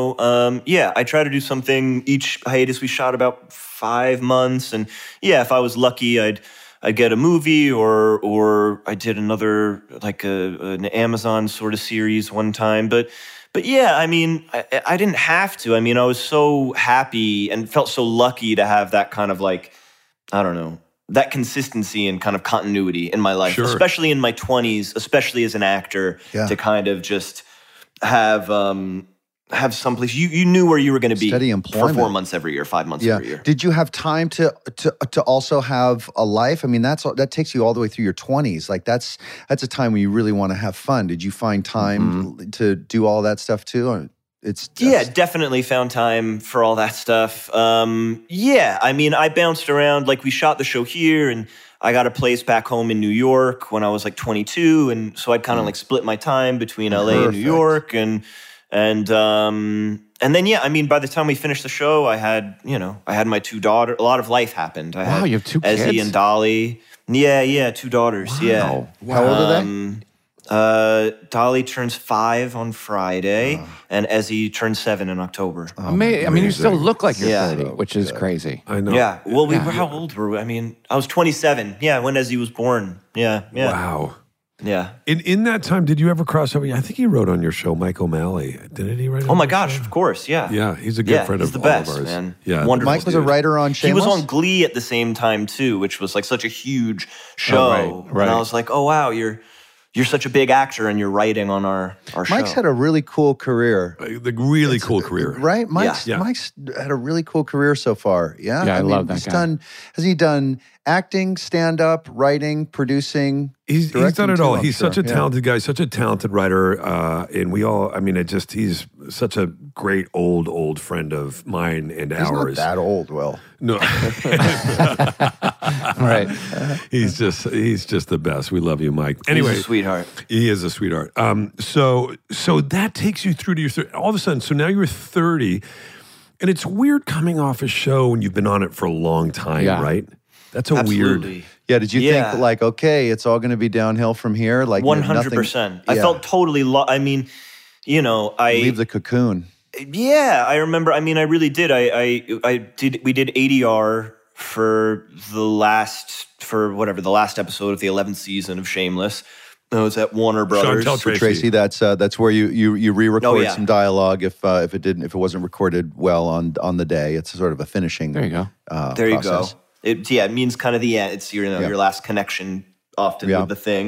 I try to do something each hiatus. We shot about 5 months, and if I was lucky, I'd get a movie or I did another like an Amazon sort of series one time, but yeah, I mean, I didn't have to. I mean, I was so happy and felt so lucky to have that kind of like, I don't know, that consistency and kind of continuity in my life, especially in my 20s, especially as an actor, to kind of just have someplace you knew where you were going to be Steady employment. for 4 months every year, 5 months every year. Did you have time to also have a life? I mean, that takes you all the way through your 20s. Like that's a time when you really want to have fun. Did you find time to do all that stuff too? Or Definitely found time for all that stuff. I mean, I bounced around. Like we shot the show here, and I got a place back home in New York when I was like 22, and so I'd kind of like split my time between LA and New York, and then I mean, by the time we finished the show, I had my 2 daughters. A lot of life happened. I had you have 2 kids? Ezzy and Dolly. Yeah, 2 daughters. Wow. Yeah. How old are they? Dolly turns 5 on Friday, and Ezzy turns 7 in October. I mean, you still look like you're Yeah. 30, which is crazy. I know. Yeah. Well, how old were we? I mean, I was 27. Yeah, when Ezzy was born. Yeah. Wow. Yeah. In that time, did you ever cross over? I think he wrote on your show, Mike O'Malley. Didn't he write? Oh my gosh, of course. Yeah. Yeah, he's a good friend he's of the best, all of ours. Man. Yeah, Wonderful Mike was a dude. writer on Shameless? He was on Glee at the same time too, which was like such a huge show. right. And I was like, oh wow, you're such a big actor and you're writing on our show. Mike's had a really cool career. The really cool career. Right? Mike's Yeah. had a really cool career so far. Yeah. Yeah, I love that guy. Has he done acting, stand-up, writing, producing? He's done directing it too, all. I'm He's sure. such a Yeah. talented guy, such a talented writer. And we all, I mean, he's such a great old friend of mine and He's ours. not that old, Will. No. Right. He's just the best. We love you, Mike. He's Anyway, a sweetheart. he is a sweetheart. So that takes you through to your all of a sudden. So now you're 30, and it's weird coming off a show when you've been on it for a long time, Yeah. right? That's a Absolutely. weird. Yeah, did you think like, okay, it's all going to be downhill from here? Like 100%. I Yeah. felt totally I mean, Leave the cocoon. Yeah, I remember. I mean, I really did. We did ADR for the last episode of the 11th season of Shameless. It was at Warner Brothers. Chantel For Tracy, that's where you re-record Oh, yeah. some dialogue if it wasn't recorded well on the day. It's sort of a finishing. There you go. There you process. go. It means kind of the end. It's your last connection often Yeah. with the thing.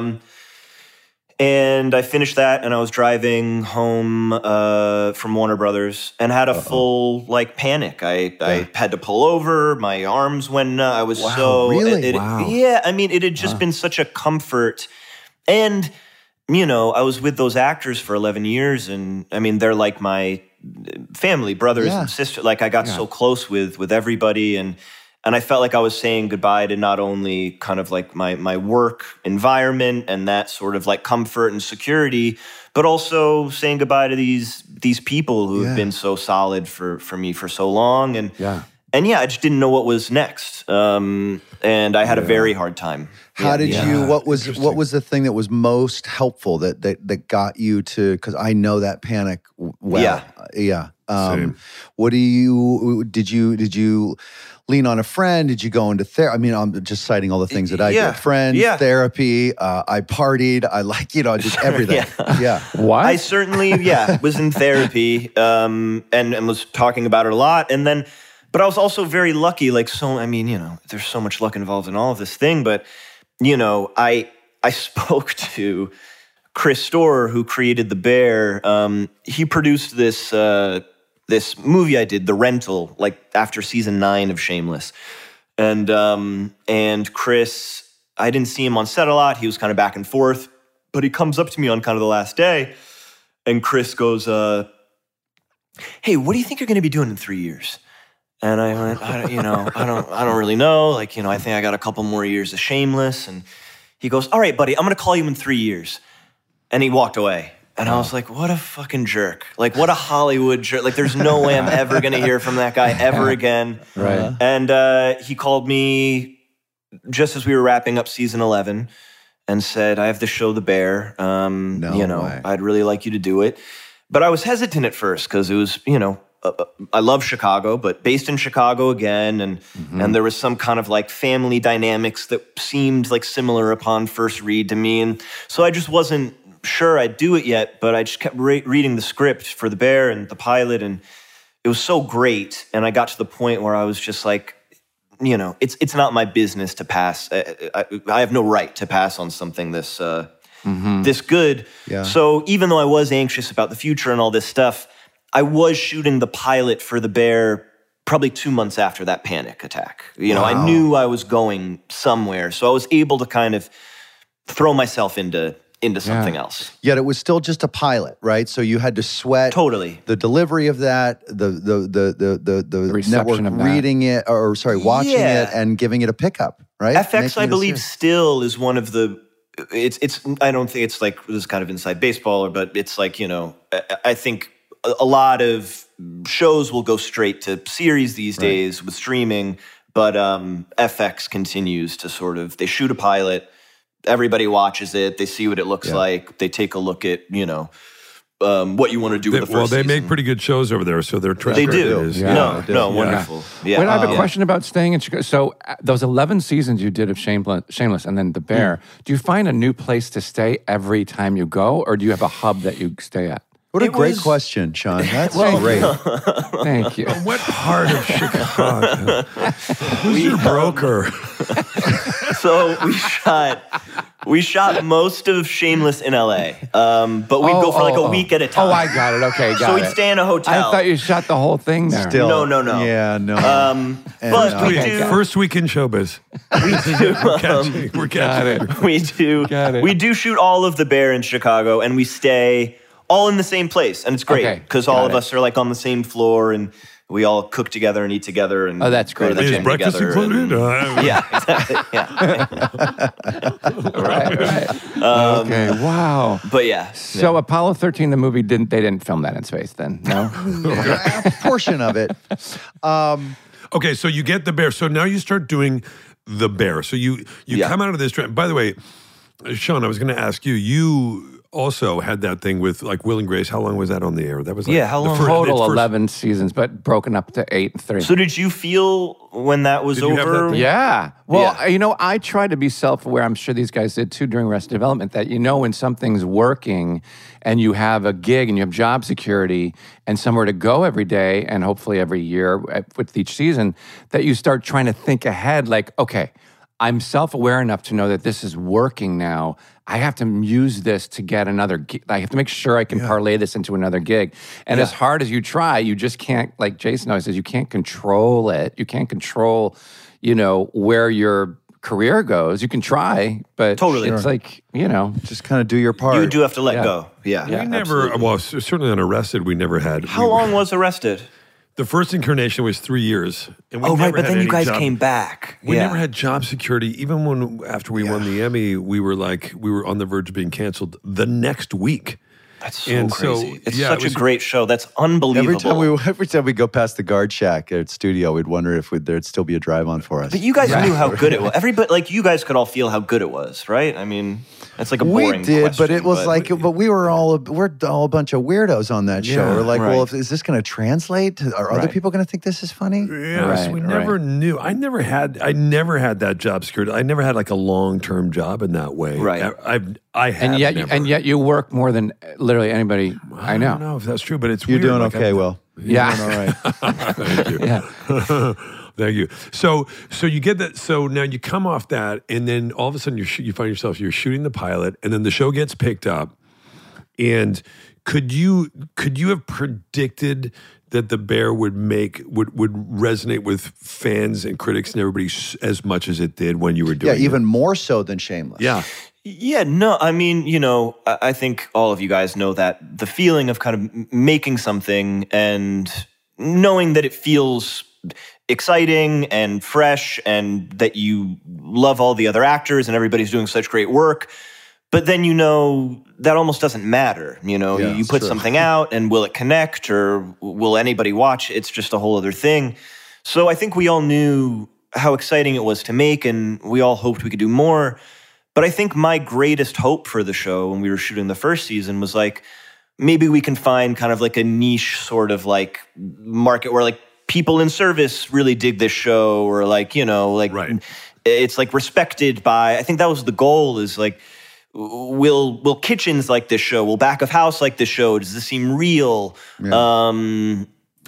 And I finished that, and I was driving home from Warner Brothers, and had a full like panic. I had to pull over. My arms went. I was so really? Wow. Yeah, I mean, it had just been such a comfort, and I was with those actors for 11 years, and I mean, they're like my family, brothers and sisters. Like I got so close with everybody, and I felt like I was saying goodbye to not only kind of like my work environment and that sort of like comfort and security, but also saying goodbye to these people who have been so solid for me for so long. And I just didn't know what was next. And I had a very hard time. How did you? What was the thing that was most helpful that got you to? Because I know that panic well. Yeah. Same. What did you lean on a friend? Did you go into therapy? I mean, I'm just citing all the things that I did. Friends, therapy. I partied. I just everything. Yeah. What? I certainly, was in therapy and was talking about it a lot. And then, but I was also very lucky. There's so much luck involved in all of this thing. But, I spoke to Chris Storer, who created The Bear. He produced this movie I did, The Rental, after season 9 of Shameless. And Chris, I didn't see him on set a lot. He was kind of back and forth. But he comes up to me on kind of the last day, and Chris goes, "Hey, what do you think you're going to be doing in 3 years?" And I went, I don't really know. I think I got a couple more years of Shameless. And he goes, "All right, buddy, I'm going to call you in 3 years." And he walked away. And I was like, what a fucking jerk. What a Hollywood jerk. There's no way I'm ever going to hear from that guy ever again. Right. And he called me just as we were wrapping up season 11 and said, "I have the show The Bear. Way. I'd really like you to do it." But I was hesitant at first because it was, I love Chicago, but based in Chicago again. And there was some kind of family dynamics that seemed similar upon first read to me. And so I just wasn't sure I'd do it yet, but I just kept reading the script for The Bear and the pilot, and it was so great. And I got to the point where I was just it's not my business to pass. I have no right to pass on something this good. Yeah. So even though I was anxious about the future and all this stuff, I was shooting the pilot for The Bear probably 2 months after that panic attack. I knew I was going somewhere, so I was able to kind of throw myself into something else. Yet it was still just a pilot, right? So you had to sweat Totally the delivery of that, the reception network of that. reading it, watching it and giving it a pickup, right? FX, Making I it a believe, series. still is one of the. It's. I don't think it's this is kind of inside baseball, but it's I think a lot of shows will go straight to series these days with streaming, but FX continues to they shoot a pilot. Everybody watches it. They see what it looks like. They take a look at, what you want to do with the first they season. make pretty good shows over there, so their track They record do. is... Wonderful. Yeah. Wait, I have a question about staying in Chicago. So those 11 seasons you did of Shameless and then The Bear, do you find a new place to stay every time you go, or do you have a hub that you stay at? What a great question, Sean. That's great. Thank you. What part of Chicago? Who's your broker? So we shot most of Shameless in LA, but we'd go for a week at a time. Oh, I got it. Okay, got it. So we'd stay in a hotel. I thought you shot the whole thing there. Still, No. Yeah, no. But we do. First week in showbiz. We're catching it. We do shoot all of The Bear in Chicago, and we stay all in the same place, and it's great because all of us are on the same floor, and we all cook together and eat together. And that's great. go to the Is gym breakfast together. included? Yeah, exactly. Yeah. Right. Okay. Wow. But yeah. So Apollo 13, the movie, they didn't film that in space then? No. A portion of it. Okay, so you get The Bear. So now you start doing The Bear. So you come out of this trend. By the way, Sean, I was going to ask you, you also had that thing with Will and Grace. How long was that on the air? That was how long? Total 11 seasons, but broken up to 8 and 3. So did you feel when that was Did you have over? that thing? Yeah. Well, I try to be self-aware. I'm sure these guys did too during Arrested Development, that when something's working and you have a gig and you have job security and somewhere to go every day and hopefully every year with each season, that you start trying to think ahead okay, I'm self-aware enough to know that this is working now. I have to use this to get another gig. I have to make sure I can parlay this into another gig. And as hard as you try, you just can't, like Jason always says, you can't control it. You can't control, where your career goes. You can try, but Totally. it's Just kind of do your part. You do have to let go. Yeah. We never, absolutely. well, certainly on Arrested, we never had. How long was Arrested? The first incarnation was 3 years. And we Oh, right, never but had then you any guys job. came back. We never had job security. Even after we won the Emmy, we were on the verge of being canceled the next week. That's so And crazy. It's yeah, such it was- a great show. That's unbelievable. Every time we go past the guard shack at studio, we'd wonder if there'd still be a drive on for us. But you guys knew how good it was. Everybody, you guys could all feel how good it was, right? I mean, It's like a boring We did, question, but it was but we're all a bunch of weirdos on that show. Yeah, We're like, right. well, is this going to translate? Are other Right. people going to think this is funny? Yeah, so we Right, never knew. I never had that job security. I never had like a long-term job in that way. Right. I have And yet, never. you work more than literally anybody I know. don't know if that's true, but it's You're weird. doing Like, okay, Will. Yeah. You're doing all right. Thank you. Yeah. Thank you. So you get that. So now you come off that, and then all of a sudden you find yourself you're shooting the pilot, and then the show gets picked up. And could you have predicted that The Bear would resonate with fans and critics and everybody as much as it did when you were doing Yeah, it? even more so than Shameless. Yeah. Yeah, no, I mean, I think all of you guys know that the feeling of kind of making something and knowing that it feels exciting and fresh and that you love all the other actors and everybody's doing such great work. But then that almost doesn't matter. You it's put true. something out and will it connect or will anybody watch? It's just a whole other thing. So I think we all knew how exciting it was to make and we all hoped we could do more. But I think my greatest hope for the show when we were shooting the first season was like, maybe we can find kind of like a niche sort of like market where like people in service really dig this show or like, Right. it's like respected by, I think that was the goal is like, will kitchens like this show? Will back of house like this show? Does this seem real? Yeah.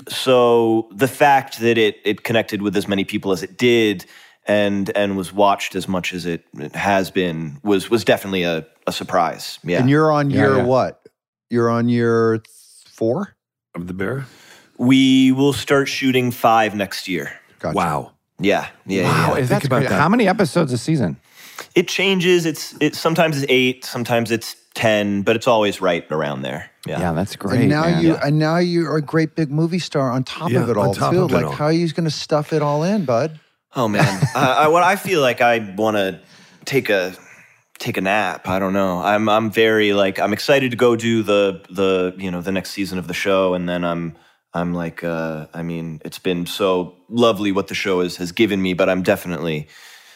So the fact that it connected with as many people as it did and was watched as much as it has been was definitely a surprise. Yeah. And you're on year yeah. what? You're on year 4? Of The Bear? We will start shooting 5 next year. Gotcha. Wow. Yeah. Wow, Yeah. that's about great. that. How many episodes a season? It changes. It's sometimes it's 8, sometimes it's 10, but it's always right around there. Yeah. Yeah, that's great. And now man. you're a great big movie star on top Yeah, of it on all top too. of it Like all. how are you going to stuff it all in, bud? Oh man, what I feel like I want to take a nap. I don't know. I'm very like I'm excited to go do the next season of the show, and then I'm like I mean it's been so lovely what the show has given me, but I'm definitely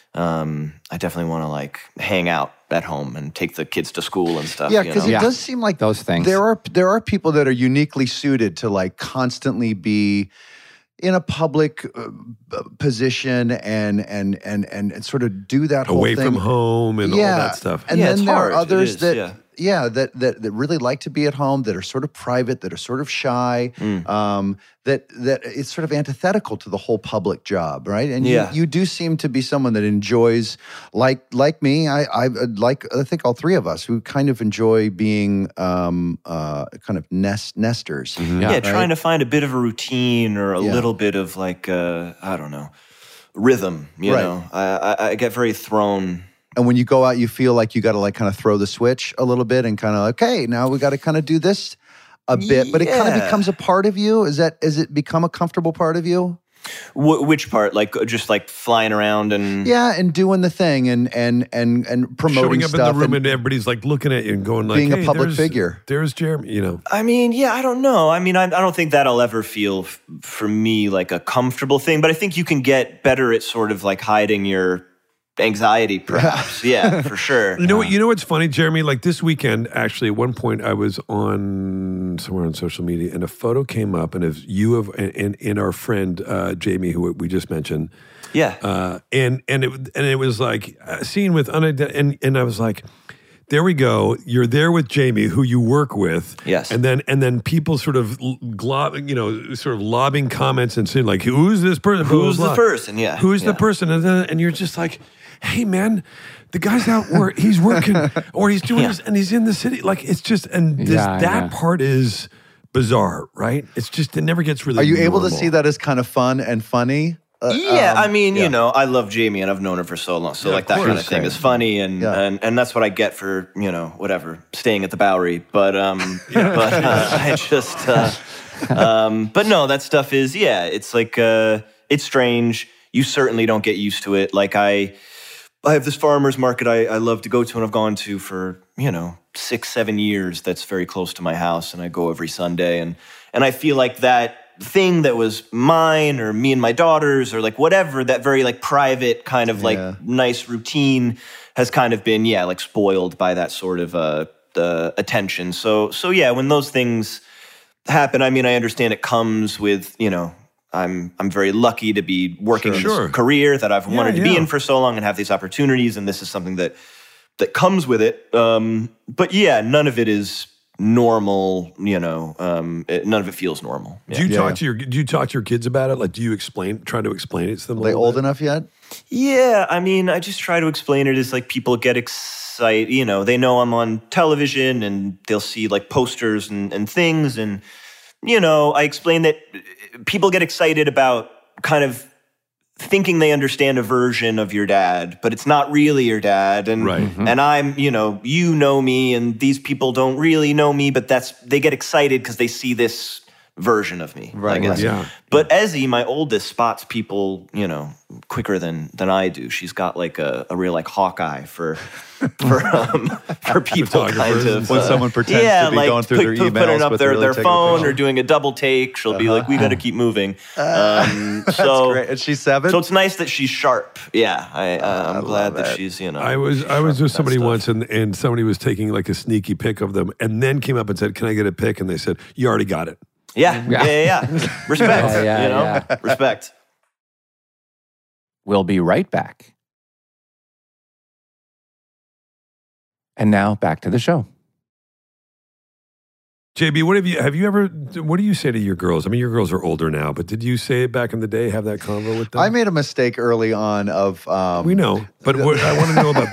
I definitely want to like hang out at home and take the kids to school and stuff. Yeah, because it Yeah. does seem like Those things. There are people that are uniquely suited to like constantly be in a public position and sort of do that whole Away thing from home and all that stuff. And Yeah, then it's there hard. are others It is, that yeah. that really like to be at home, that are sort of private, that are sort of shy, that it's sort of antithetical to the whole public job, right? And Yeah. you do seem to be someone that enjoys, like me, I think all three of us, who kind of enjoy being kind of nesters. Yeah, trying to find a bit of a routine or a little bit of like I don't know, rhythm. You Right. know, I get very thrown. And when you go out, you feel like you got to like kind of throw the switch a little bit and kind of okay, now we got to kind of do this a bit, but it kind of Yeah. becomes a part of you. Is it become a comfortable part of you? Which part? Like just like flying around and Yeah, and doing the thing and promoting Showing up stuff in the room and and everybody's like looking at you and going like, being a hey, public there's- figure. There's Jeremy, you know. I mean, yeah, I don't know. I mean, I don't think that'll ever feel for me like a comfortable thing, but I think you can get better at sort of like hiding your anxiety, perhaps. Yeah, for sure. You know what's funny, Jeremy? Like this weekend, actually, at one point I was on somewhere on social media, and a photo came up, and of you and our friend Jamie, who we just mentioned. Yeah. And it was like a scene with and I was like, there we go. You're there with Jamie, who you work with. Yes. And then people sort of sort of lobbing comments and saying like, who's this person? Blah, Who's blah, the blah. person? Yeah. Who's the Yeah. person? And you're just like, hey man, the guy's out work. He's working or he's doing this, and he's in the city. Like it's just that part is bizarre, right? It's just it never gets really. Are you able to normal. see that as kind of fun and funny? Yeah, I mean, you know, I love Jamie and I've known her for so long. So Yeah, like of that kind course. of thing is funny and that's what I get for, you know, whatever, staying at the Bowery. But I just but no, that stuff is it's like it's strange. You certainly don't get used to it. Like I have this farmer's market I love to go to and I've gone to for, 6-7 years that's very close to my house and I go every Sunday and I feel like that thing that was mine or me and my daughters or like whatever, that very like private kind of like nice routine has kind of been, like spoiled by that sort of attention. So yeah, when those things happen, I mean, I understand it comes with, I'm very lucky to be working in this career that I've wanted to be in for so long and have these opportunities, and this is something that comes with it. But yeah, none of it is normal. None of it feels normal. Yeah. Do you talk to your kids about it? Like, do you try to explain it to them? Are they old enough yet? Yeah, I mean, I just try to explain it as like people get excited. They know I'm on television and they'll see like posters and things, and I explain that people get excited about kind of thinking they understand a version of your dad, but it's not really your dad. And and I'm, you know me, and these people don't really know me, but they get excited because they see this version of me. Right. But Ezzy, my oldest, spots people, quicker than I do. She's got like a real like hawk eye for people kind of when someone pretends to be like going through their emails, putting up but their phone or doing a double take. She'll be like, "We got to keep moving." That's great. And she's 7. So it's nice that she's sharp. Yeah, I'm glad that she's I was with somebody once, and somebody was taking like a sneaky pic of them, and then came up and said, "Can I get a pic?" And they said, "You already got it." Yeah. Respect. Respect. We'll be right back. And now back to the show. JB, what do you say to your girls? I mean, your girls are older now, but did you say it back in the day, have that convo with them? I made a mistake early on of... we know, but I want to know about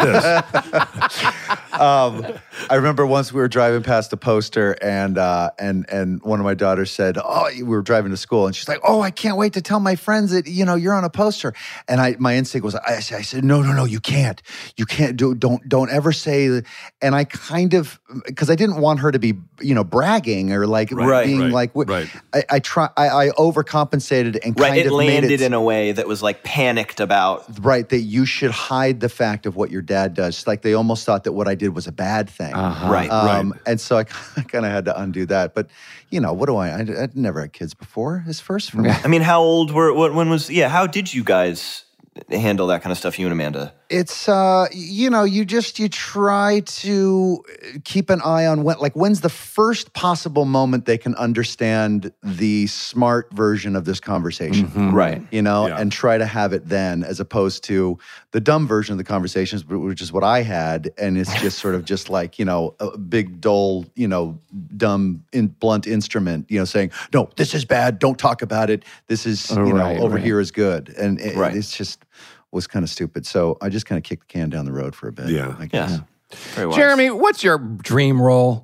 this. I remember once we were driving past a poster and one of my daughters said, we were driving to school, and she's like, I can't wait to tell my friends that, you're on a poster. And my instinct was, I said, no, you can't. You can't don't ever say, and I kind of, because I didn't want her to be, bragging or like being like, I overcompensated and kind of landed made it in a way that was like panicked about. Right, that you should hide the fact of what your dad does. Like they almost thought that what I did was a bad thing. Right. And so I kind of had to undo that. But, what do I'd never had kids before. It's first for me. I mean, how old how did you guys handle that kind of stuff, you and Amanda? It's, you try to keep an eye on when's the first possible moment they can understand the smart version of this conversation. Mm-hmm. Right. And try to have it then, as opposed to the dumb version of the conversations, which is what I had. And it's just sort of just like, a big, dull, dumb, blunt instrument, saying, no, this is bad. Don't talk about it. This is, over here is good. And it's just... was kind of stupid. So I just kind of kicked the can down the road for a bit. Yeah. I guess. Yeah. Very wise. Jeremy, what's your dream role?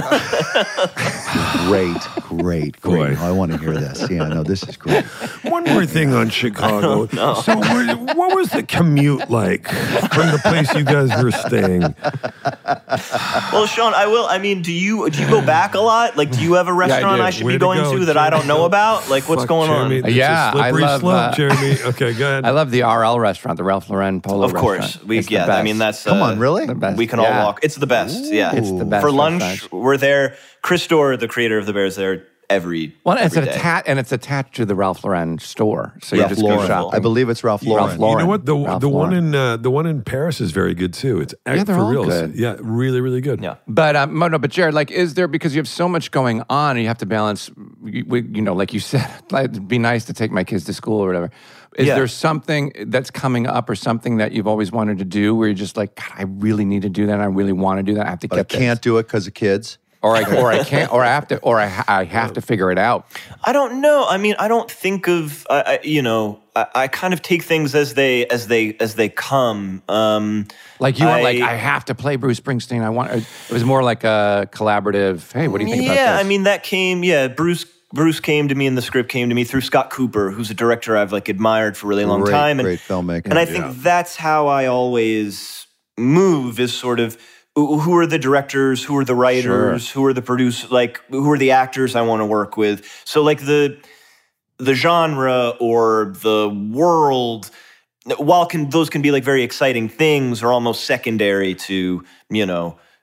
Great. I want to hear this. Yeah, no, this is great. One more thing on Chicago. So what was the commute like from the place you guys were staying? Well, Sean, do you go back a lot? Like, do you have a restaurant I should be going to that I don't know about? Like, what's going Jeremy, on? Yeah, I love slope, Jeremy. Okay, go ahead. I love the RL restaurant, the Ralph Lauren Polo Of course. restaurant. That's... Come on, really? The best. We can all walk. It's the best. Yeah. It's the best. For lunch, restaurant. we're there. Chris Dorr, the creator of the Bears, there every day. It's attached to the Ralph Lauren store. So you just go shopping. I believe it's Ralph Lauren. Ralph Lauren. You know what? The one in Paris is very good too. It's they're for all real. good. Yeah, really, really good. Yeah. But Jared, like, is there, because you have so much going on and you have to balance, like you said, like, it'd be nice to take my kids to school or whatever. Is there something that's coming up or something that you've always wanted to do where you're just like, God, I really need to do that. I really want to do that. I have to get I can't do it because of kids. Or I can't, or I have to figure it out. I don't know. I mean, I don't think of, I kind of take things as they come. Like you weren't like, I have to play Bruce Springsteen. It was more like a collaborative, hey, what do you think about this? Yeah, I mean, that came, Bruce came to me, and the script came to me through Scott Cooper, who's a director I've like admired for a really long time. Great filmmaker. And I think that's how I always move, is sort of, who are the directors, who are the writers, who are the producers, like, who are the actors I want to work with. So like the genre or the world, while those can be like very exciting things, are almost secondary to,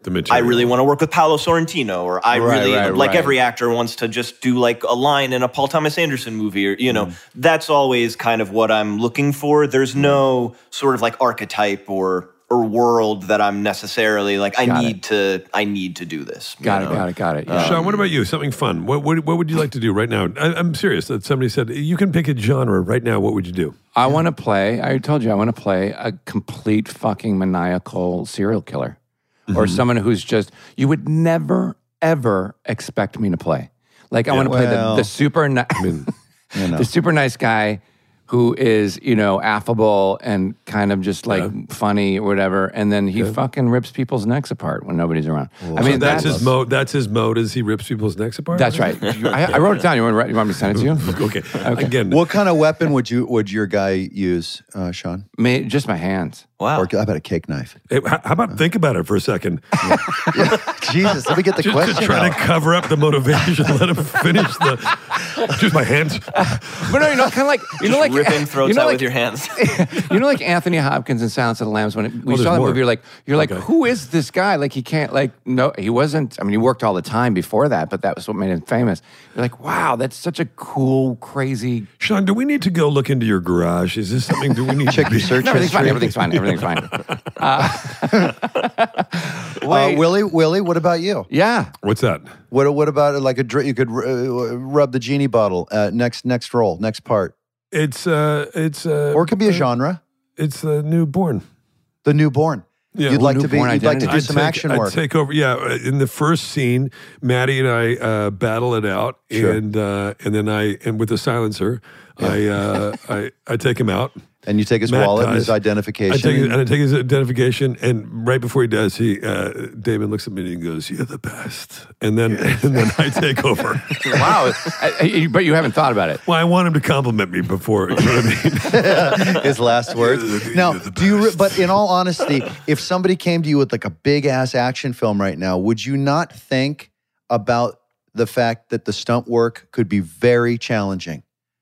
The material. I really want to work with Paolo Sorrentino, or I really, like right. every actor wants to just do like a line in a Paul Thomas Anderson movie, or, you know, that's always kind of what I'm looking for. There's no sort of like archetype or world that I'm necessarily like, I need to do this. Got it. Yeah. Sean, what about you? Something fun. What would you like to do right now? I'm serious. That somebody said you can pick a genre right now. What would you do? I want to play. I told you I want to play a complete fucking maniacal serial killer, or someone who's just you would never ever expect me to play. Like I want to play the super the super nice guy who is, you know, affable and kind of just like funny or whatever, and then he fucking rips people's necks apart when nobody's around. I mean, that's his mode. That's his mode. Is he rips people's necks apart? That's right. I wrote it down. You want me to send it to you? Okay. Again, What kind of weapon would your guy use, Sean? Just my hands. Wow. Or how about a cake knife? hey, how about think about it for a second? Jesus, let me get the Just question to try out. to cover up the motivation. Let him finish just my hands. But no, you know, kind of like you know, like ripping throats you know, out like, with your hands. You know, like Anthony Hopkins in Silence of the Lambs. When we there's saw that more. movie, you're like, who is this guy? Like, he can't, like, no, he wasn't. I mean, he worked all the time before that, but that was what made him famous. You're like, wow, that's such a cool, crazy. Sean, do we need to go look into your garage? Is this something? Do we need Check your search No, history. everything's fine. Everything's fine. Willie, what about you? Yeah. What's that? What about like you could rub the genie bottle? Next role, next part, It's or it could be a genre. It's the newborn. The newborn. Yeah. You'd like to be. Newborn You'd like to do identity. some action work. I'd take over. Yeah, in the first scene, Maddie and I battle it out, Sure. and then with the silencer, I take him out. And you take his Matt wallet and his dies. identification. I take his identification, and right before he does, Damon looks at me and he goes, "You're the best," and then I take over. Wow. But you haven't thought about it. Well, I want him to compliment me before. You know what I mean? His last words. Now, do you? But in all honesty, if somebody came to you with like a big ass action film right now, would you not think about the fact that the stunt work could be very challenging?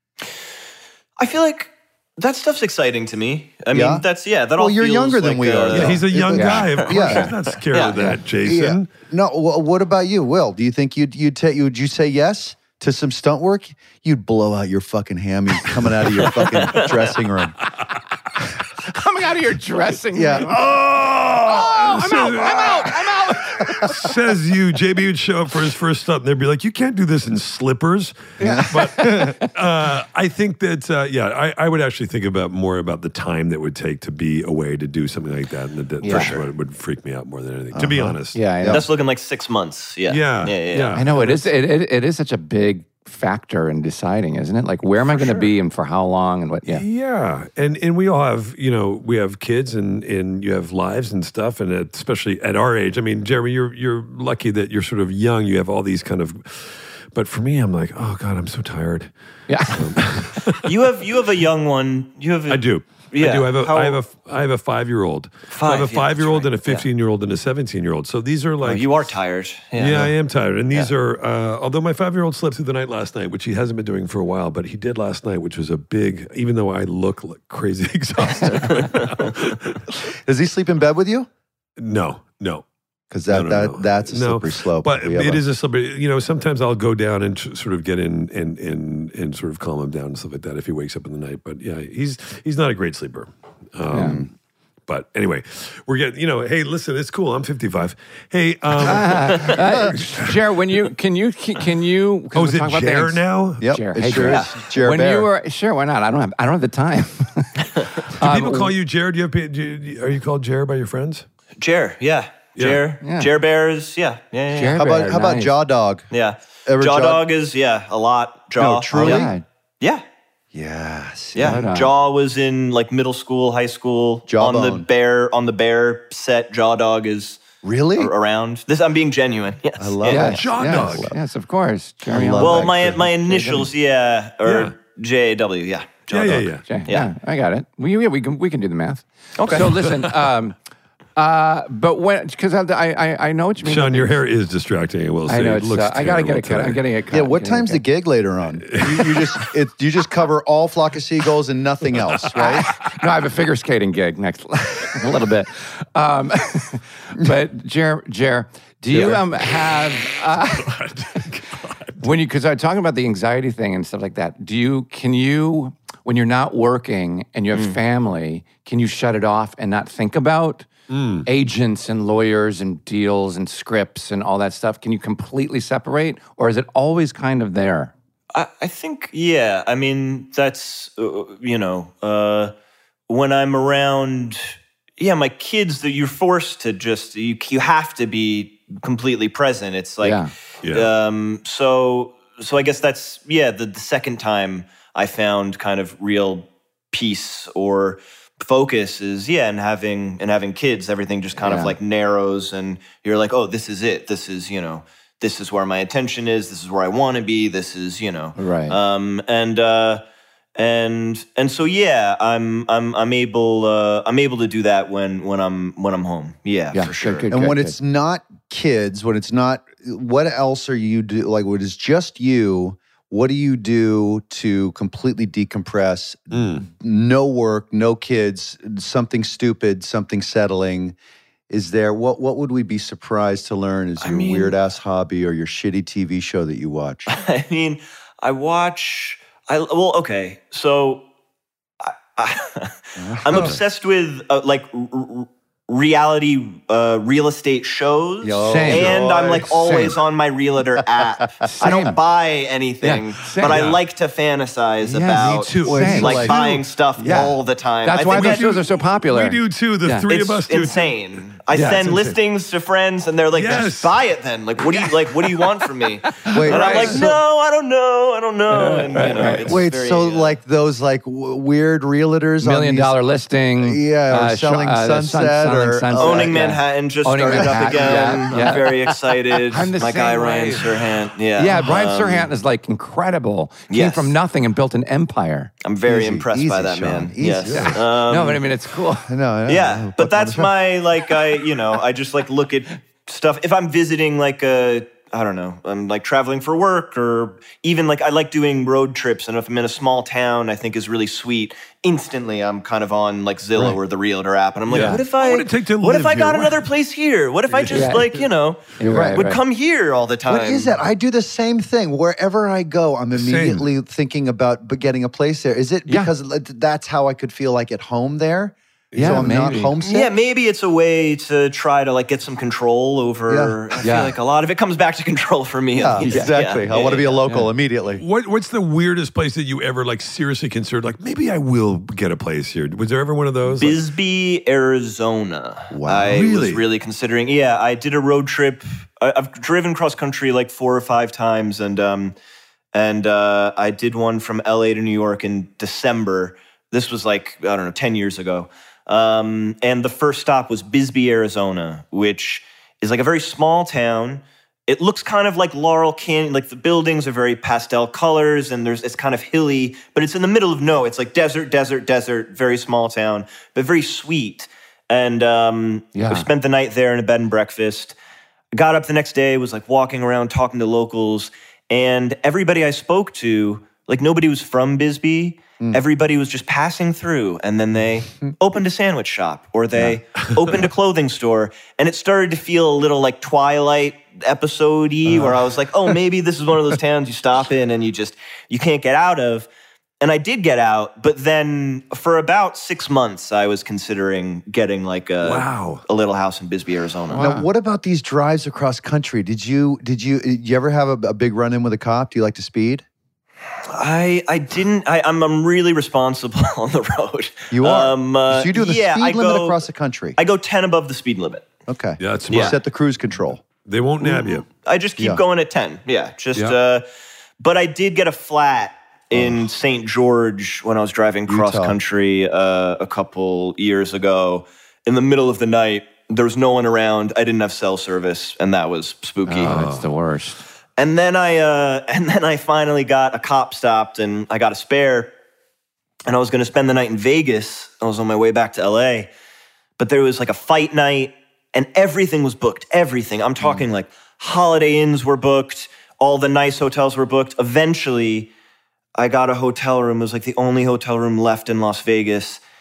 I feel like that stuff's exciting to me. I mean, Yeah? that Well, all you're feels younger than like we are, Yeah, he's a young Yeah. guy. Of course, Yeah. he's not scared of Yeah. that, Jason. No. What about you, Will? Do you think would you say yes to some stunt work? You'd blow out your fucking hammy coming out of your fucking dressing room. Coming out of your dressing Yeah. room. Oh, I'm out. Says you, JB would show up for his first stunt, and they'd be like, "You can't do this in slippers." Yeah. But I think that, I would actually think more about the time that would take to be away to do something like that, and that's what would freak me out more than anything. To be honest, Yeah, I know. That's looking like 6 months. Yeah. Yeah. I know it is. It is such a big factor in deciding, isn't it? Like, where am I going to be and for how long and what? Yeah. Yeah, and we all have, we have kids and you have lives and stuff, and especially at our age. I mean, Jeremy, you're lucky that you're sort of young. You have all these kind of, but for me, I'm like, oh God, I'm so tired. Yeah. You have a young one. I do. Yeah. I do. I have a 5-year-old. I have a 5-year-old and a 15-year-old and a 17-year-old. So these are like. You are tired. Yeah, I am tired. And these are, although my 5-year-old slept through the night last night, which he hasn't been doing for a while, but he did last night, which was a big, even though I look like crazy exhausted right now. Does he sleep in bed with you? No. Because No. that's a slippery slope. But We have it a- is a slippery. Sometimes I'll go down and sort of get in and sort of calm him down and stuff like that if he wakes up in the night. But yeah, he's not a great sleeper. But anyway, we're getting. Hey, listen, it's cool. I'm 55. Hey, Jer, when you can you is it talk about Jer things. now? Yep, Jer, it hey, sure Jer. is. Jer When Bear. you were why not? I don't have the time. Do people call you Jared? Are you called Jared by your friends? Jer, yeah. Jer. Yeah. Jer Bears, yeah. Jer How Bear, about nice. Jaw Dog? Yeah. Ever Jaw Jaw- Dog is, a lot. Jaw. No, truly? Yeah. Yeah. Yes. Yeah. Right on. Jaw was in like middle school, high school. Jawbone. On the Bear set, Jaw Dog is Really? around. I'm being genuine. Yes. I love Yes, it. Jaw yes, Dog. Yes, of course. Jeremy love Well, that. my initials, or JW, yeah. Jaw Yeah. Dog. Okay, Yeah. I got it. We can do the math. Okay. So listen, but when because I know what you mean. Sean, your hair is distracting. I will say. I know It it's. looks I gotta get terrible it cut. today. I'm getting it cut. Yeah, what I'm getting time's the it gig later on? you just cover all Flock of Seagulls and nothing else, right? cut. No, I have a figure skating gig next. a little bit. But Jer, do you have when you, because I'm talking about the anxiety thing and stuff like that, can you, when you're not working and you have family, can you shut it off and not think about agents and lawyers and deals and scripts and all that stuff? Can you completely separate, or is it always kind of there? I think, yeah. I mean, that's, when I'm around, my kids, that you're forced to just, you have to be completely present. It's like, so I guess that's, the second time I found kind of real peace or focus is, and having kids, everything just kind of like narrows and you're like, oh, this is it. This is, this is where my attention is. This is where I want to be. This is, Right. And so I'm able to do that when I'm home. Yeah, for sure. And when it's not kids, when it's not, what else are you do? Like when it's just you, what do you do to completely decompress? No work, no kids, something stupid, something settling. Is there, what would we be surprised to learn is your weird ass hobby or your shitty TV show that you watch? I mean, okay. So I'm obsessed with reality real estate shows. And I'm like always on my realtor app. I don't buy anything, but I like to fantasize about buying stuff all the time. That's why those shows are so popular. We do too. The three of us do. It's insane. I send listings to friends and they're like, just buy it then. Like, what do you want from me? I'm like, no, I don't know. And like those weird realtors, $1 million listing, selling Sunset or Owning Manhattan just started up again. I'm very excited. My guy Ryan Serhant. Ryan Serhant is like incredible. Came from nothing and built an empire. I'm very impressed by that man. Yes. No, but I mean it's cool. Yeah, but that's my I just look at stuff. If I'm visiting I'm traveling for work, or even I like doing road trips. And if I'm in a small town I think is really sweet, instantly I'm kind of on Zillow or the Realtor app. And I'm like, what if I got another place here? What if I just would come here all the time? What is that? I do the same thing. Wherever I go, I'm immediately thinking about getting a place there. Is it because that's how I could feel at home there? Yeah, so I'm not homesick? Yeah, maybe it's a way to try to get some control over. I feel like a lot of it comes back to control for me. Yeah, exactly. I want to be a local immediately. What's the weirdest place that you ever seriously considered? Maybe I will get a place here. Was there ever one of those? Bisbee, Arizona. Wow, I was really considering. Yeah, I did a road trip. I've driven cross country 4 or 5 times, and I did one from LA to New York in December. This was 10 years ago. And the first stop was Bisbee, Arizona, which is a very small town. It looks kind of like Laurel Canyon, the buildings are very pastel colors and it's kind of hilly, but it's in the middle of nowhere. It's desert, very small town, but very sweet. And I spent the night there in a bed and breakfast. Got up the next day, was walking around talking to locals, and everybody I spoke to, nobody was from Bisbee. Everybody was just passing through, and then they opened a sandwich shop or they opened a clothing store, and it started to feel a little like Twilight episode-y, where I was like, oh, maybe this is one of those towns you stop in and you can't get out of. And I did get out, but then for about 6 months, I was considering getting a little house in Bisbee, Arizona. Now, what about these drives across country? Did you ever have a big run-in with a cop? Do you like to speed? I didn't. I'm really responsible on the road. You are? So you do the speed limit across the country? I go 10 above the speed limit. Okay. Yeah, that's smart. You set the cruise control. They won't nab you. I just keep going at 10. Yeah, but I did get a flat in St. George when I was driving cross country a couple years ago. In the middle of the night, there was no one around. I didn't have cell service, and that was spooky. Oh, that's the worst. And then I finally got a cop stopped, and I got a spare, and I was going to spend the night in Vegas. I was on my way back to LA, but there was a fight night, and everything was booked. Everything. I'm talking Holiday Inns were booked, all the nice hotels were booked. Eventually, I got a hotel room. It was the only hotel room left in Las Vegas.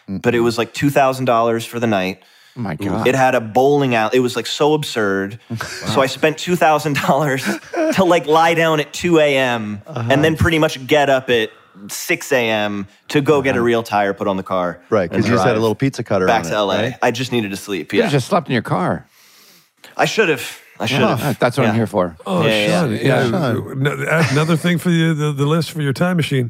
but it was like $2,000 for the night. Oh my God. It had a bowling alley. It was like so absurd. So I spent $2,000 to like lie down at 2 a.m. and then pretty much get up at 6 a.m. to go get a real tire put on the car. Right, because you just had a little pizza cutter back on to it, LA. right? I just needed to sleep. You Yeah, just slept in your car. I should have. That's what I'm here for. Oh, Yeah, Sean. yeah, Yeah. Add another thing for the list for your time machine.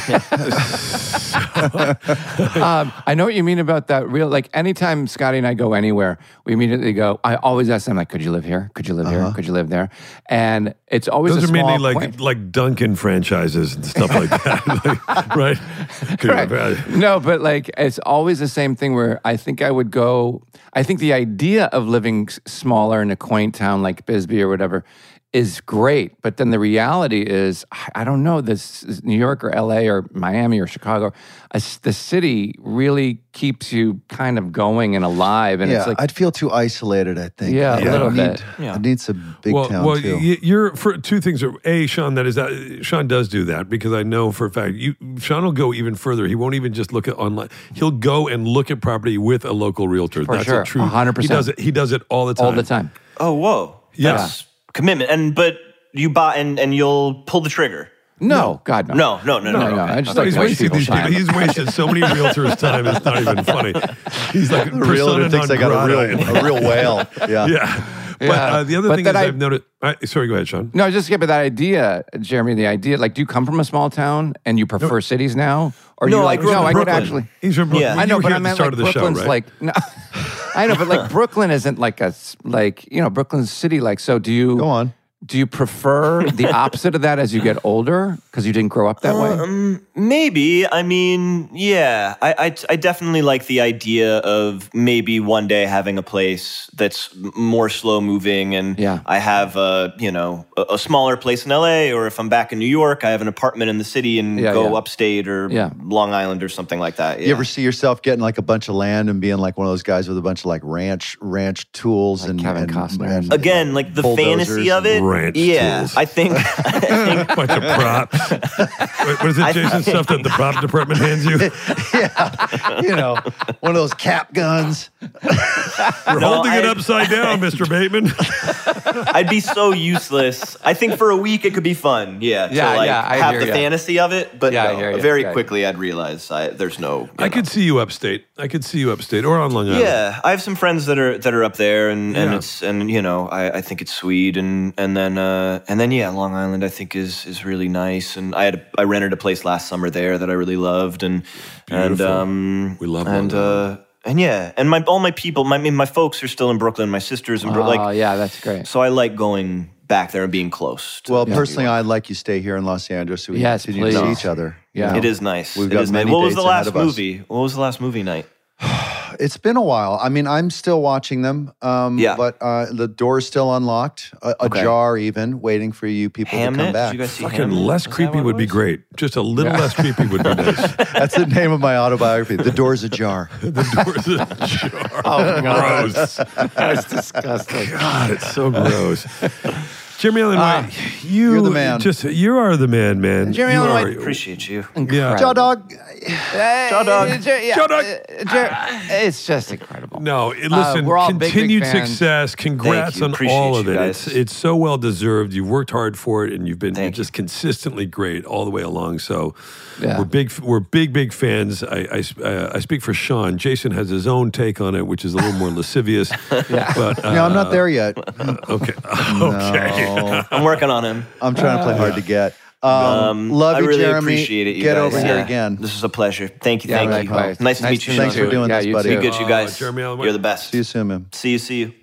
I know what you mean about that real, like anytime Scotty and I go anywhere, we immediately go, I always ask them like, could you live here? Could you live here? Could you live there? And it's always Those a are small mainly point. like Dunkin' franchises and stuff like that. Like, right? Correct. No, but like it's always the same thing where I think I would go. I think the idea of living smaller in a quaint town like Bisbee or whatever is great, but then the reality is, I don't know, this is New York or LA or Miami or Chicago, the city really keeps you kind of going and alive, and it's like I'd feel too isolated, I think. Yeah, a little I bit. I need some big town well, too. you're for two things. Sean, Sean does do that because I know for a fact. Sean will go even further. He won't even just look at online. He'll go and look at property with a local realtor. For That's sure, a true. 100%. He does it all the time. all the time. Oh, whoa. Yeah. That's commitment. But you buy and you'll pull the trigger. No, God, no. No. I just He's like wasted people's time. He's wasted so many realtors' time. It's not even funny. He's like The realtor thinks I got a real whale. Yeah. Yeah. But Yeah. the other But thing that is I- I've noticed. Sorry, go ahead, Sean. No, just get that idea, Jeremy. The idea, like, do you come from a small town and you prefer cities now, or No, you I like? grew up No, in I could Brooklyn. actually. He's from Brooklyn. Yeah. I know, You were but here I at the meant start like of the show, Brooklyn's right? like. No, I know, but like Brooklyn isn't like Brooklyn's city. Like, so do you? Go on. Do you prefer the opposite of that as you get older because you didn't grow up that way? Maybe. I mean, yeah. I definitely like the idea of maybe one day having a place that's more slow moving, and Yeah. I have a smaller place in LA, or if I'm back in New York, I have an apartment in the city and go upstate or Long Island or something like that. Yeah. You ever see yourself getting like a bunch of land and being like one of those guys with a bunch of like ranch tools and Kevin Costner. and Again, like the bulldozers fantasy of it. ranch yeah, tools. I think Bunch of props. What is it, Jason? Stuff that the prop department hands you? one of those cap guns. You're holding it upside down, Mr. Bateman. I'd be so useless. I think for a week it could be fun. Yeah, Yeah, to like yeah, I have hear the ya. fantasy of it. But Yeah, I no, hear ya. very Yeah. quickly I'd realize there's no. I could see you upstate. Or on Long Island. Yeah, I have some friends that are up there, and Yeah. I think it's sweet, and then Long Island I think is really nice, and I rented a place last summer there that I really loved, and Beautiful. We love Long Island. and all my people, my folks are still in Brooklyn, my sisters in Brooklyn, Oh, yeah, that's great. so I like going back there and being close. To Well, personally, I'd like you stay here in Los Angeles so we Yes, continue to see please. each other. Yeah. it is nice. We've It got is nice. many What was the dates ahead last of us. movie? What was the last movie night? It's been a while. I mean, I'm still watching them. Yeah. But the door's still unlocked, ajar even, waiting for you people to Hamnet? come back. Did you guys see Fucking Hamnet? less Is that creepy what it would be was? great. Just a little less creepy would be nice. That's the name of my autobiography. The door's ajar. The door's ajar. Oh, Gross. That's disgusting. God, it's so gross. Jeremy Allen White, you're the man. You are the man. Jeremy You Allen are- White. Appreciate you. Yeah. Jaw dog. Jaw dog. Jaw dog. It's just incredible. No, listen, we're all big, big continued fans. success. Congrats Thank you. on Appreciate all of you it. guys. It's so well deserved. You've worked hard for it, and you're Thank just consistently great all the way along. So Yeah. we're big fans. I speak for Sean. Jason has his own take on it, which is a little more lascivious. But No, I'm not there yet. okay. No. I'm working on him. I'm trying to play hard to get. Love I you, really Jeremy. appreciate it. You Get guys. over here Yeah. again. This is a pleasure. Thank you. Yeah, Thank you. likewise. Nice to meet you. Thanks Sean. for doing Yeah, this, you buddy. too. Be good, you guys. Jeremy Allen White. You're the best. See you soon, man. See you.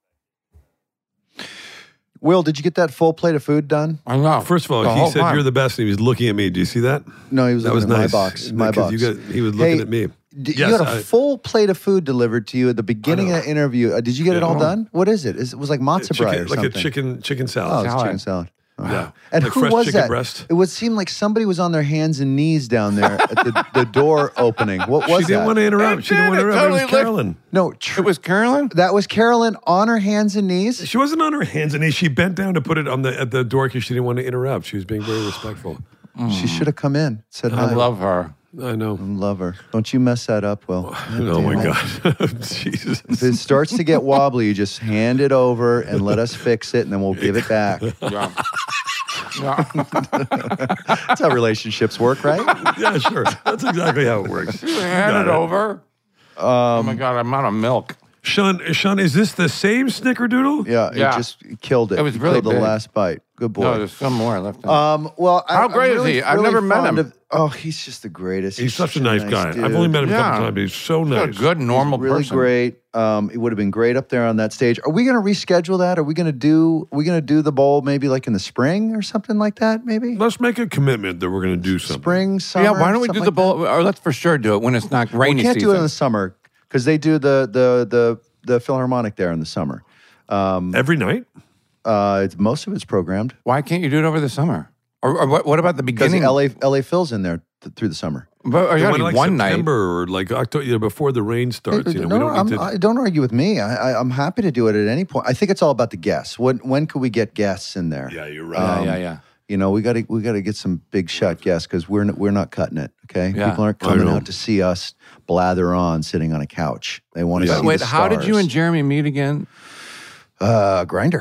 Will, did you get that full plate of food done? I know. First of all, The he whole said time. you're the best, and he was looking at me. Do you see that? No, he was That looking was at nice. my box. My Because box. he was looking Hey, at me. You Yes, got a full plate of food delivered to you at the beginning know. of the interview. Did you get it all Yeah. done? What is it? It was like matzo brie or like something. a chicken Oh, salad. it's Salad. chicken salad. Oh. Yeah. And Like who fresh was chicken that? breast. It would seem like somebody was on their hands and knees down there at the door opening. What was She didn't that? want to interrupt. She didn't want to interrupt. Totally It was Carolyn. No, It was Carolyn? that was Carolyn on her hands and knees. She wasn't on her hands and knees. She bent down to put it at the door because she didn't want to interrupt. She was being very respectful. She should have come in. Said hi. I love her. I know. Love her. Don't you mess that up, Will. Oh my God. Jesus. If it starts to get wobbly, you just hand it over and let us fix it, and then we'll give it back. Yeah. Yeah. That's how relationships work, right? Yeah, sure. That's exactly how it works. Hand Got it over. Oh my God, I'm out of milk. Sean, is this the same Snickerdoodle? Yeah, Yeah. it just killed it. It was really killed the big. last bite. Good boy. No, there's some more left. Well, How great is he? I've never met him. He's just the greatest. He's such a nice guy. dude. I've only met him a Yeah. couple times, but he's so He's nice. a good, normal Really person. great. It would have been great up there on that stage. Are we going to reschedule that? Are we going to do the bowl maybe like in the spring or something like that? Maybe Let's make a commitment that we're going to do something. spring, summer. Yeah, why don't we do something the like bowl? Or let's for sure do it when it's not that? rainy We can't season. do it in the summer because they do the Philharmonic there in the summer. Every night? Most of it's programmed Why can't you do it over the summer? Or what about the because beginning? LA Phil's in there through the summer. But or you When, gotta be like one night. September or like October, before the rain starts. We don't need to. Don't argue with me. I'm happy to do it at any point. I think it's all about the guests. When could we get guests in there? Yeah, you're right. Yeah. You know, we got to get some big shot guests because we're not cutting it. Okay, Yeah. people aren't I coming know. out to see us blather on sitting on a couch. They want to see Wait, the how did you stars. and Jeremy meet again? Grinder?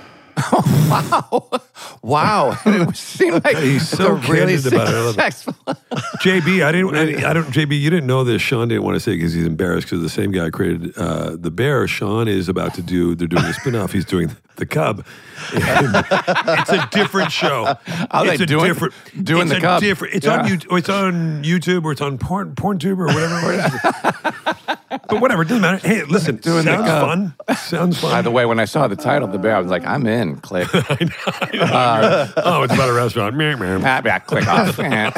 Wow, it seemed like He's it's so a really candid about it. I love it. successful. JB, I don't. JB, you didn't know this. Sean didn't want to say because he's embarrassed because the same guy created the Bear. Sean is about to do. They're doing a spinoff. He's doing the Cub. It's a different show. Are they It's a doing different, doing it's the a Cub? Different, it's Yeah. it's on YouTube or it's on PornTube or whatever. It is. But whatever, it doesn't matter. Hey, listen, Doing the sounds Cub. fun. Sounds fun. By the way, when I saw the title of the Bear, I was like, I'm in. Click. Oh, it's about a restaurant. Meh, meh. Yeah, click off.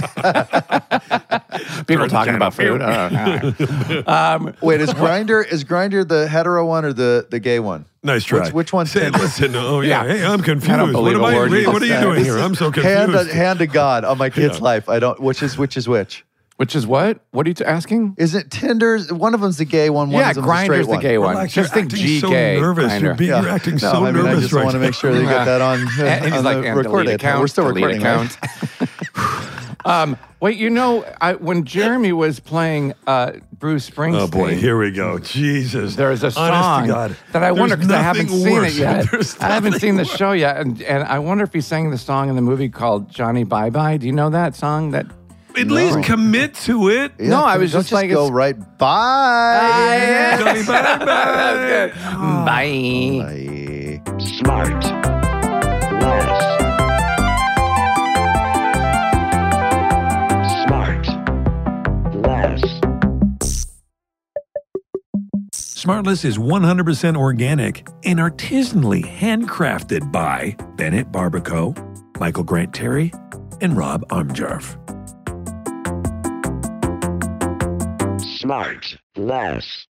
People talking about food. Wait, is Grinder the hetero one or the gay one? Nice try. Which one's Say, Tinder? listen, oh yeah. Yeah. Hey, I'm confused. I don't believe a word you What are you said. doing here? I'm so confused. Hand to God on my kid's life. I don't. Which is which? Which is what? What are you asking? Is it Tinder's? One of them's the gay one. One Yeah, of them's Grinder's the the straight gay one. one. Relax, you're Just think acting G so gay. nervous. Grindr. You're acting so I nervous just right want to now. make sure they get that on. And he's like, the and delete recorded. account. We're still delete recording. Right? account. Wait, when Jeremy was playing Bruce Springsteen. Oh boy, here we go. Jesus. There's a Honest to song God. that I wonder There's because I haven't nothing seen worse. it yet. There's I haven't nothing seen the worse. show yet, and I wonder if he sang the song in the movie called Johnny Bye Bye. Do you know that song? That At least commit to it. Yeah, No, I was don't just like, go it's- right. Bye. Johnny, bye-bye. That's good. Bye. Bye. Smart. Less. Smart. Less. Smartless is 100% organic and artisanally handcrafted by Bennett Barbaco, Michael Grant Terry, and Rob Armjarf. Smart. Less.